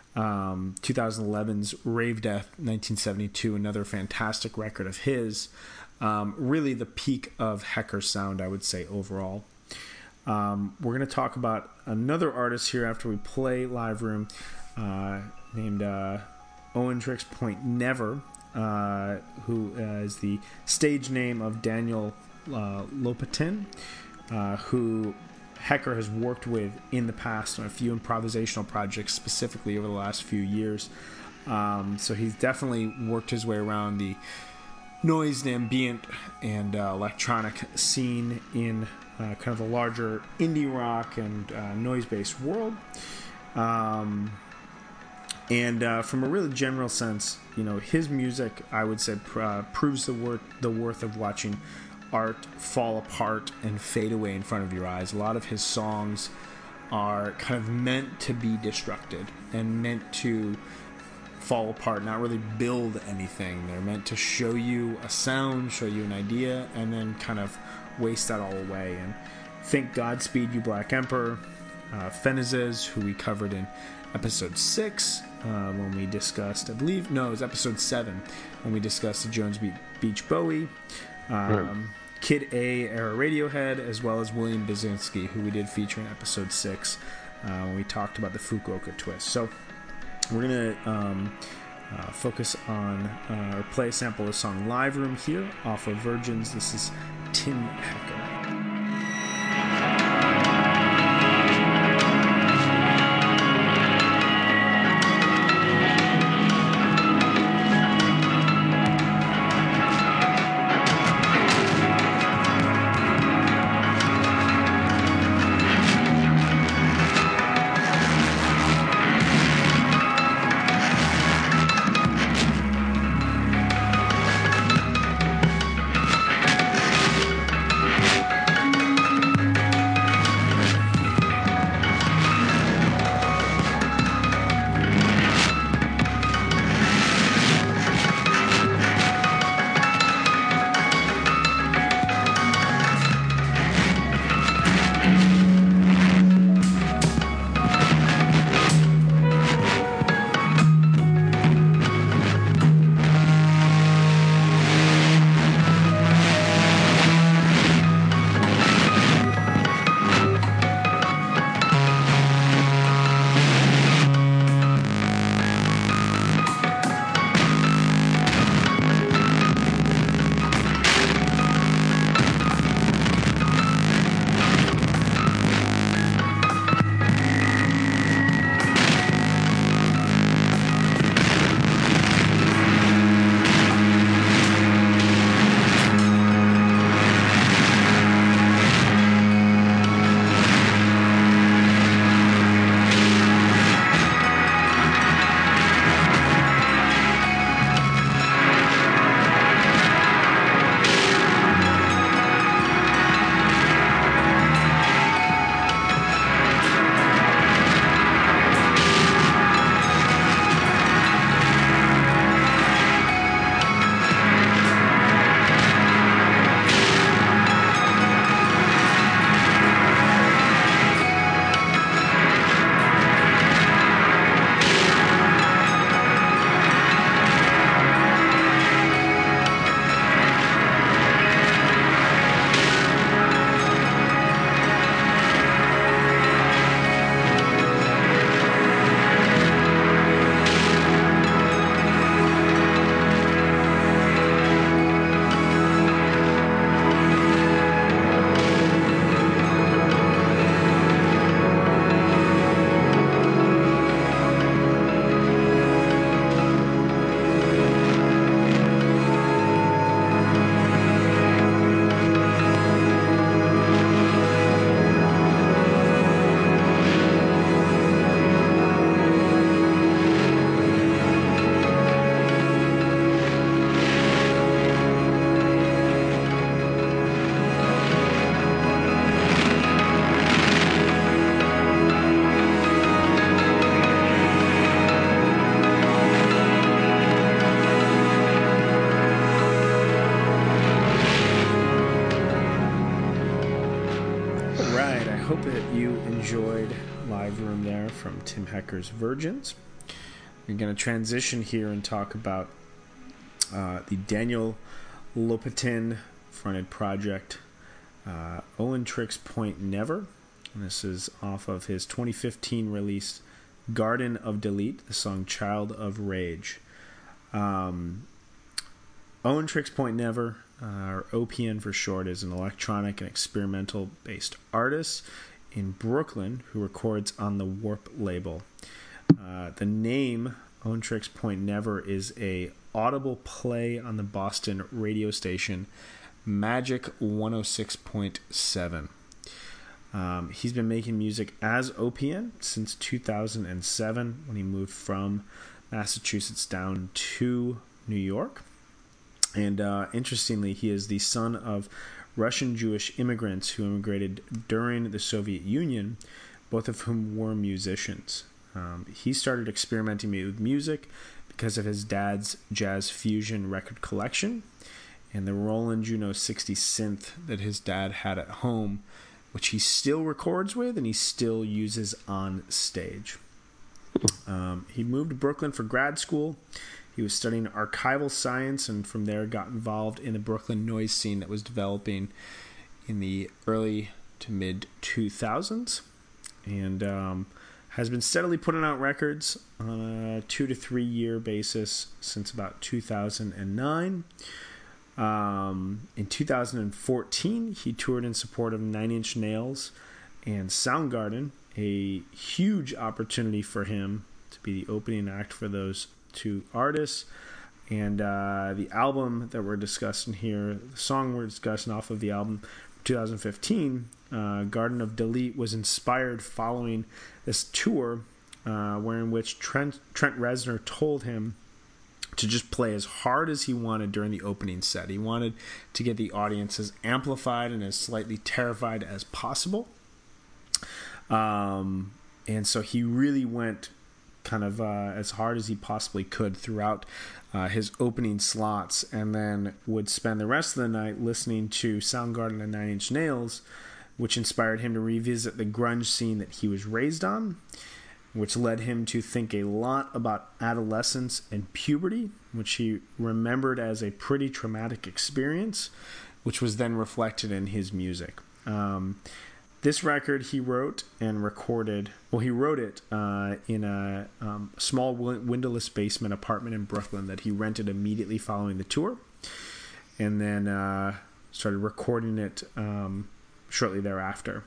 2011's Rave Death 1972, another fantastic record of his, really the peak of Hecker's sound, I would say, overall. We're going to talk about another artist here after we play Live Room, named Owentrix Point Never, who is the stage name of Daniel Lopatin, who Hecker has worked with in the past on a few improvisational projects, specifically over the last few years. So he's definitely worked his way around the noise and ambient and electronic scene in kind of a larger indie rock and noise-based world. And from a really general sense, his music, I would say, proves the worth of watching art fall apart and fade away in front of your eyes. A lot of his songs are kind of meant to be destructed and meant to fall apart, not really build anything. They're meant to show you a sound, show you an idea, and then kind of waste that all away. And think Godspeed You Black Emperor, Fenezes, who we covered in episode 6 when we discussed, it was episode 7 when we discussed the Jones Beach Bowie. Kid A era Radiohead, as well as William Basinski, who we did feature in episode 6 when we talked about the Fukuoka twist. So we're going to focus on or play a sample of the song Live Room here off of Virgins. This is Tim Hecker. From Tim Hecker's Virgins. We're going to transition here and talk about the Daniel Lopatin fronted project, Owentrix Point Never. And this is off of his 2015 release Garden of Delete, the song Child of Rage. Owentrix Point Never, or OPN for short, is an electronic and experimental based artist in Brooklyn who records on the Warp label. The name Owentrix Point Never is a audible play on the Boston radio station Magic 106.7. He's been making music as OPN since 2007 when he moved from Massachusetts down to New York. And interestingly, he is the son of Russian Jewish immigrants who immigrated during the Soviet Union, both of whom were musicians. He started experimenting with music because of his dad's jazz fusion record collection and the Roland Juno 60 synth that his dad had at home, which he still records with and he still uses on stage. He moved to Brooklyn for grad school. He was studying archival science, and from there got involved in the Brooklyn noise scene that was developing in the early to mid 2000s, and has been steadily putting out records on a 2 to 3 year basis since about 2009. In 2014, he toured in support of Nine Inch Nails and Soundgarden, a huge opportunity for him to be the opening act for those two artists. And the album that we're discussing here, the song we're discussing off of the album 2015, Garden of Delete, was inspired following this tour, wherein which Trent Reznor told him to just play as hard as he wanted during the opening set. He wanted to get the audience as amplified and as slightly terrified as possible. And so he really went kind of as hard as he possibly could throughout his opening slots, and then would spend the rest of the night listening to Soundgarden and Nine Inch Nails, which inspired him to revisit the grunge scene that he was raised on, which led him to think a lot about adolescence and puberty, which he remembered as a pretty traumatic experience, which was then reflected in his music. This record he wrote and recorded, well, he wrote it in a small windowless basement apartment in Brooklyn that he rented immediately following the tour, and then started recording it shortly thereafter.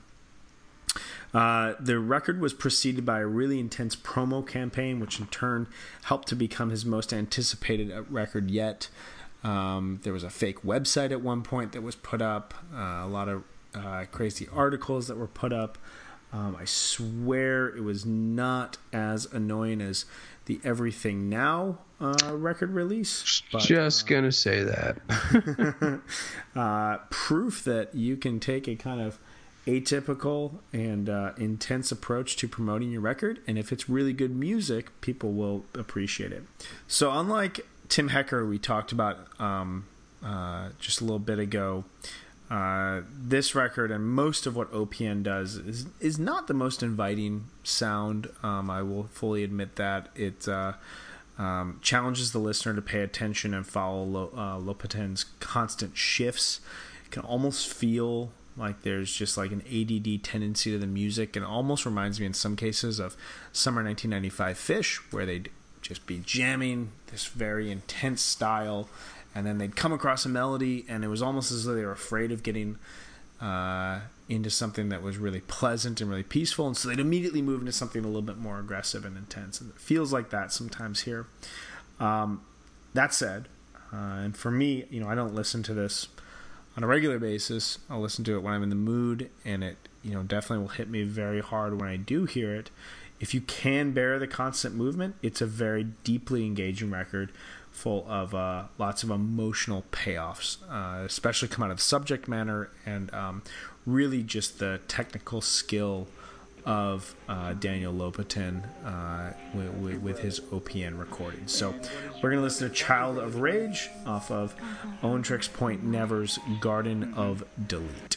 The record was preceded by a really intense promo campaign, which in turn helped to become his most anticipated record yet. There was a fake website at one point that was put up, a lot of crazy articles that were put up. I swear it was not as annoying as the Everything Now record release. But, just gonna say that. Proof that you can take a kind of atypical and intense approach to promoting your record, and if it's really good music, people will appreciate it. So unlike Tim Hecker, we talked about just a little bit ago, this record and most of what OPN does is not the most inviting sound. I will fully admit that. It challenges the listener to pay attention and follow Lopatin's constant shifts. It can almost feel like there's just like an ADD tendency to the music, and it almost reminds me in some cases of Summer 1995 Fish, where they'd just be jamming this very intense style, and then they'd come across a melody, and it was almost as though they were afraid of getting into something that was really pleasant and really peaceful, and so they'd immediately move into something a little bit more aggressive and intense. And it feels like that sometimes here. That said, and for me, I don't listen to this on a regular basis. I'll listen to it when I'm in the mood, and it definitely will hit me very hard when I do hear it. If you can bear the constant movement, it's a very deeply engaging record, full of lots of emotional payoffs, especially come out of subject matter and really just the technical skill of Daniel Lopatin with his OPN recordings. So we're going to listen to Child of Rage off of Onetrix Point Never's Garden of Delete.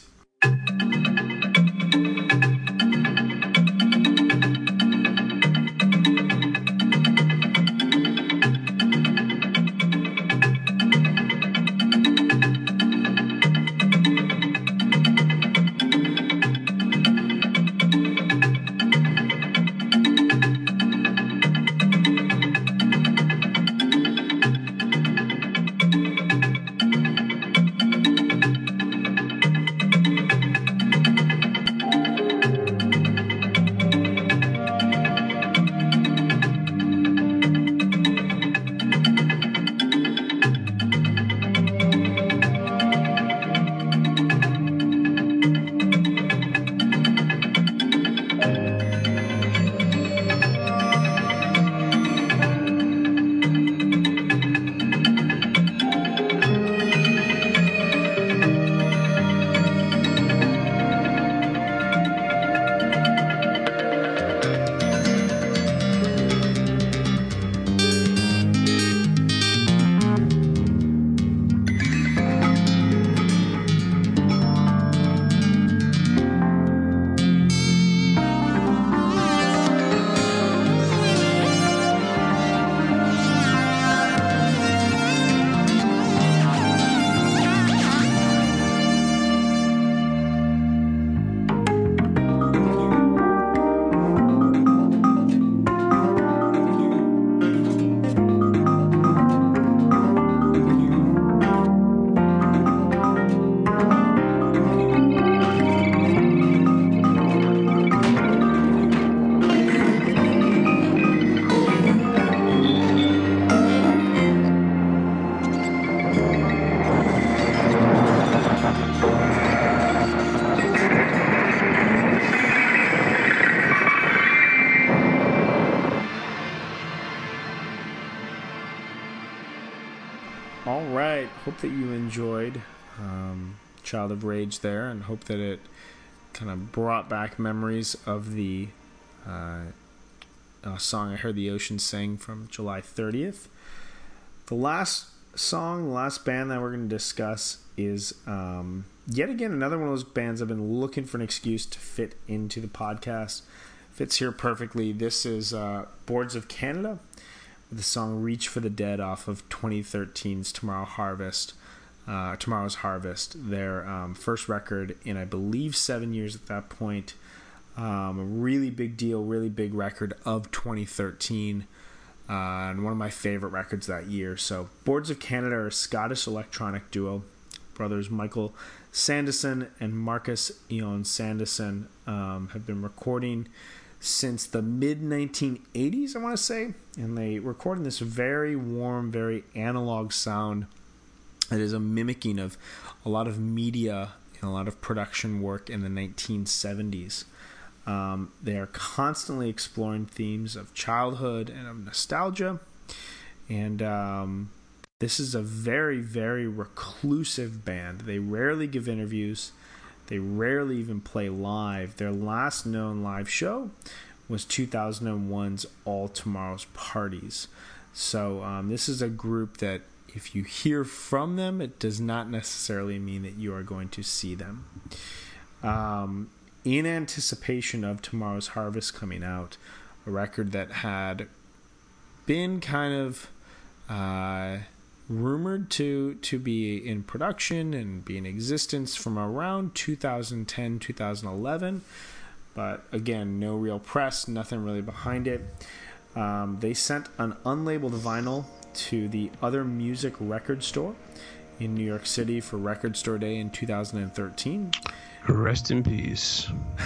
that you enjoyed Child of Rage there, and hope that it kind of brought back memories of the song I Heard the Ocean Sing from July 30th. The last song, the last band that we're going to discuss is yet again another one of those bands I've been looking for an excuse to fit into the podcast. Fits here perfectly. This is Boards of Canada with the song Reach for the Dead off of 2013's Tomorrow's Harvest, their first record in, I believe, 7 years at that point. A really big deal, really big record of 2013, and one of my favorite records that year. So Boards of Canada are a Scottish electronic duo. Brothers Michael Sanderson and Marcus Ion Sanderson have been recording since the mid-1980s, I want to say, and they recorded this very warm, very analog sound that is a mimicking of a lot of media and a lot of production work in the 1970s. They are constantly exploring themes of childhood and of nostalgia, and this is a very, very reclusive band. They rarely give interviews. They rarely even play live. Their last known live show was 2001's All Tomorrow's Parties. So this is a group that if you hear from them, it does not necessarily mean that you are going to see them. In anticipation of Tomorrow's Harvest coming out, a record that had been kind of rumored to be in production and be in existence from around 2010, 2011, but again, no real press, nothing really behind it. They sent an unlabeled vinyl to the Other Music record store in New York City for Record Store Day in 2013. Rest in peace.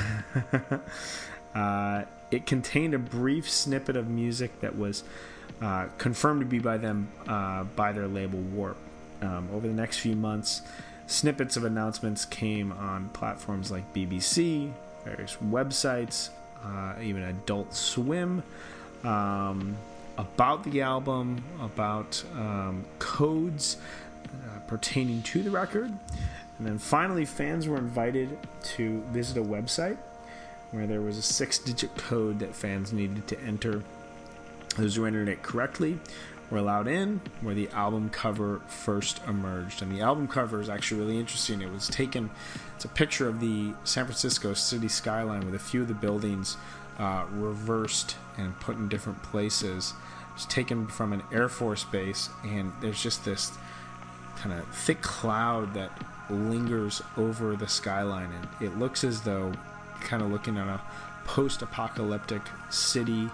It contained a brief snippet of music that was confirmed to be by them by their label Warp. Over the next few months, snippets of announcements came on platforms like BBC, various websites, even Adult Swim, about the album, about codes pertaining to the record. And then finally, fans were invited to visit a website where there was a 6-digit code that fans needed to enter. Those who entered it correctly were allowed in, where the album cover first emerged. And the album cover is actually really interesting. It's a picture of the San Francisco city skyline with a few of the buildings reversed and put in different places. It's taken from an Air Force base, and there's just this kind of thick cloud that lingers over the skyline, and it looks as though kind of looking at a post-apocalyptic city.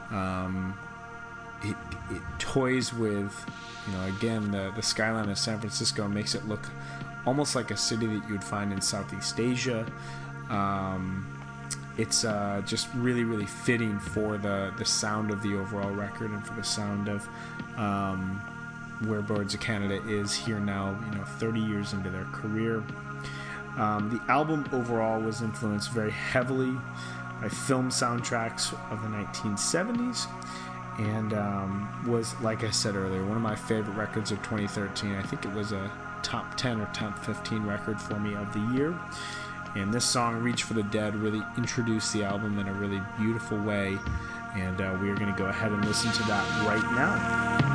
It toys with, again, the skyline of San Francisco makes it look almost like a city that you would find in Southeast Asia. It's just really, really fitting for the sound of the overall record and for the sound of where Boards of Canada is here now, 30 years into their career. The album overall was influenced very heavily by film soundtracks of the 1970s, and was, like I said earlier, one of my favorite records of 2013. I think it was a top 10 or top 15 record for me of the year. And this song, Reach for the Dead, really introduced the album in a really beautiful way, and we are going to go ahead and listen to that right now.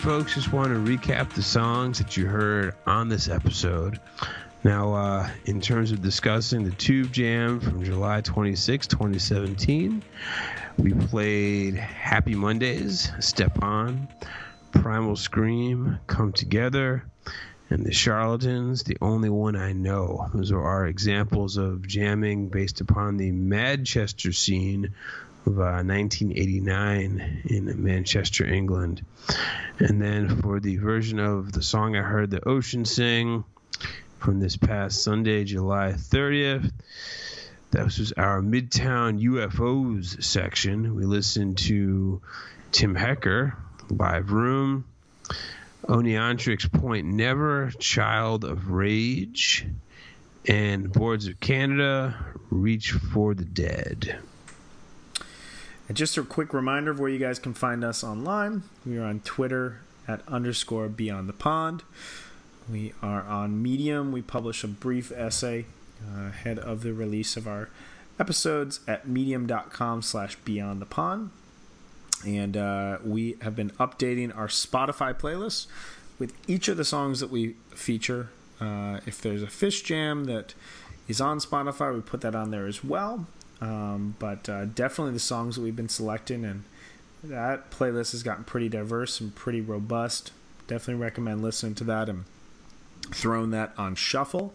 folks, just want to recap the songs that you heard on this episode. Now, in terms of discussing the Tube Jam from July 26, 2017, we played Happy Mondays, Step On, Primal Scream, Come Together, and The Charlatans, The Only One I Know. Those are our examples of jamming based upon the Manchester scene of 1989 in Manchester, England. And then for the version of the song I heard the Ocean sing from this past Sunday, July 30th, that was our Midtown UFOs section. We listened to Tim Hecker, Live Room, Oneontrix Point Never, Child of Rage, and Boards of Canada, Reach for the Dead. And just a quick reminder of where you guys can find us online. We are on Twitter at _Beyond the Pond. We are on Medium. We publish a brief essay ahead of the release of our episodes at medium.com/beyondthepond. And we have been updating our Spotify playlist with each of the songs that we feature. If there's a Fish Jam that is on Spotify, we put that on there as well. But definitely the songs that we've been selecting, and that playlist has gotten pretty diverse and pretty robust. Definitely recommend listening to that and throwing that on shuffle.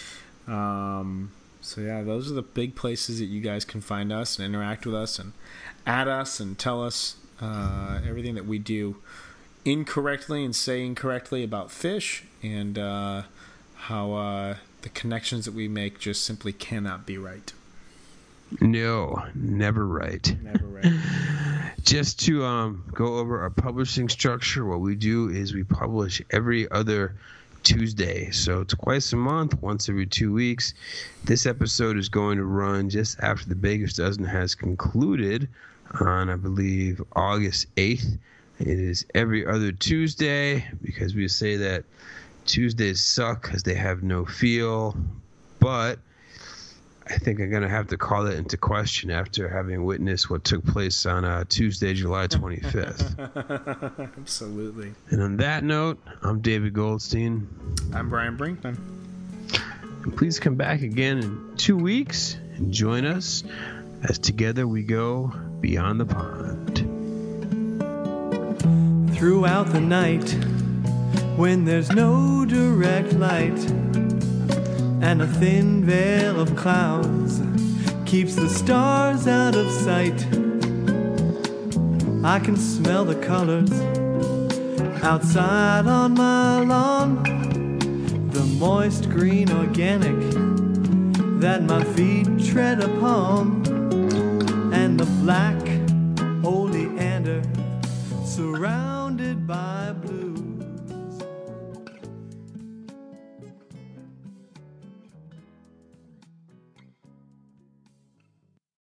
So yeah, those are the big places that you guys can find us and interact with us and add us and tell us everything that we do incorrectly and say incorrectly about fish, and how the connections that we make just simply cannot be right. No, never right. Never right. Just to go over our publishing structure, what we do is we publish every other Tuesday. So twice a month, once every 2 weeks. This episode is going to run just after the Baker's Dozen has concluded on, I believe, August 8th. It is every other Tuesday because we say that Tuesdays suck because they have no feel. But I think I'm going to have to call that into question after having witnessed what took place on Tuesday, July 25th. Absolutely. And on that note, I'm David Goldstein. I'm Brian Brinkman. And please come back again in 2 weeks and join us as together we go beyond the pond. Throughout the night, when there's no direct light, and a thin veil of clouds keeps the stars out of sight, I can smell the colors outside on my lawn, the moist green organic that my feet tread upon, and the black oleander surrounded by blue.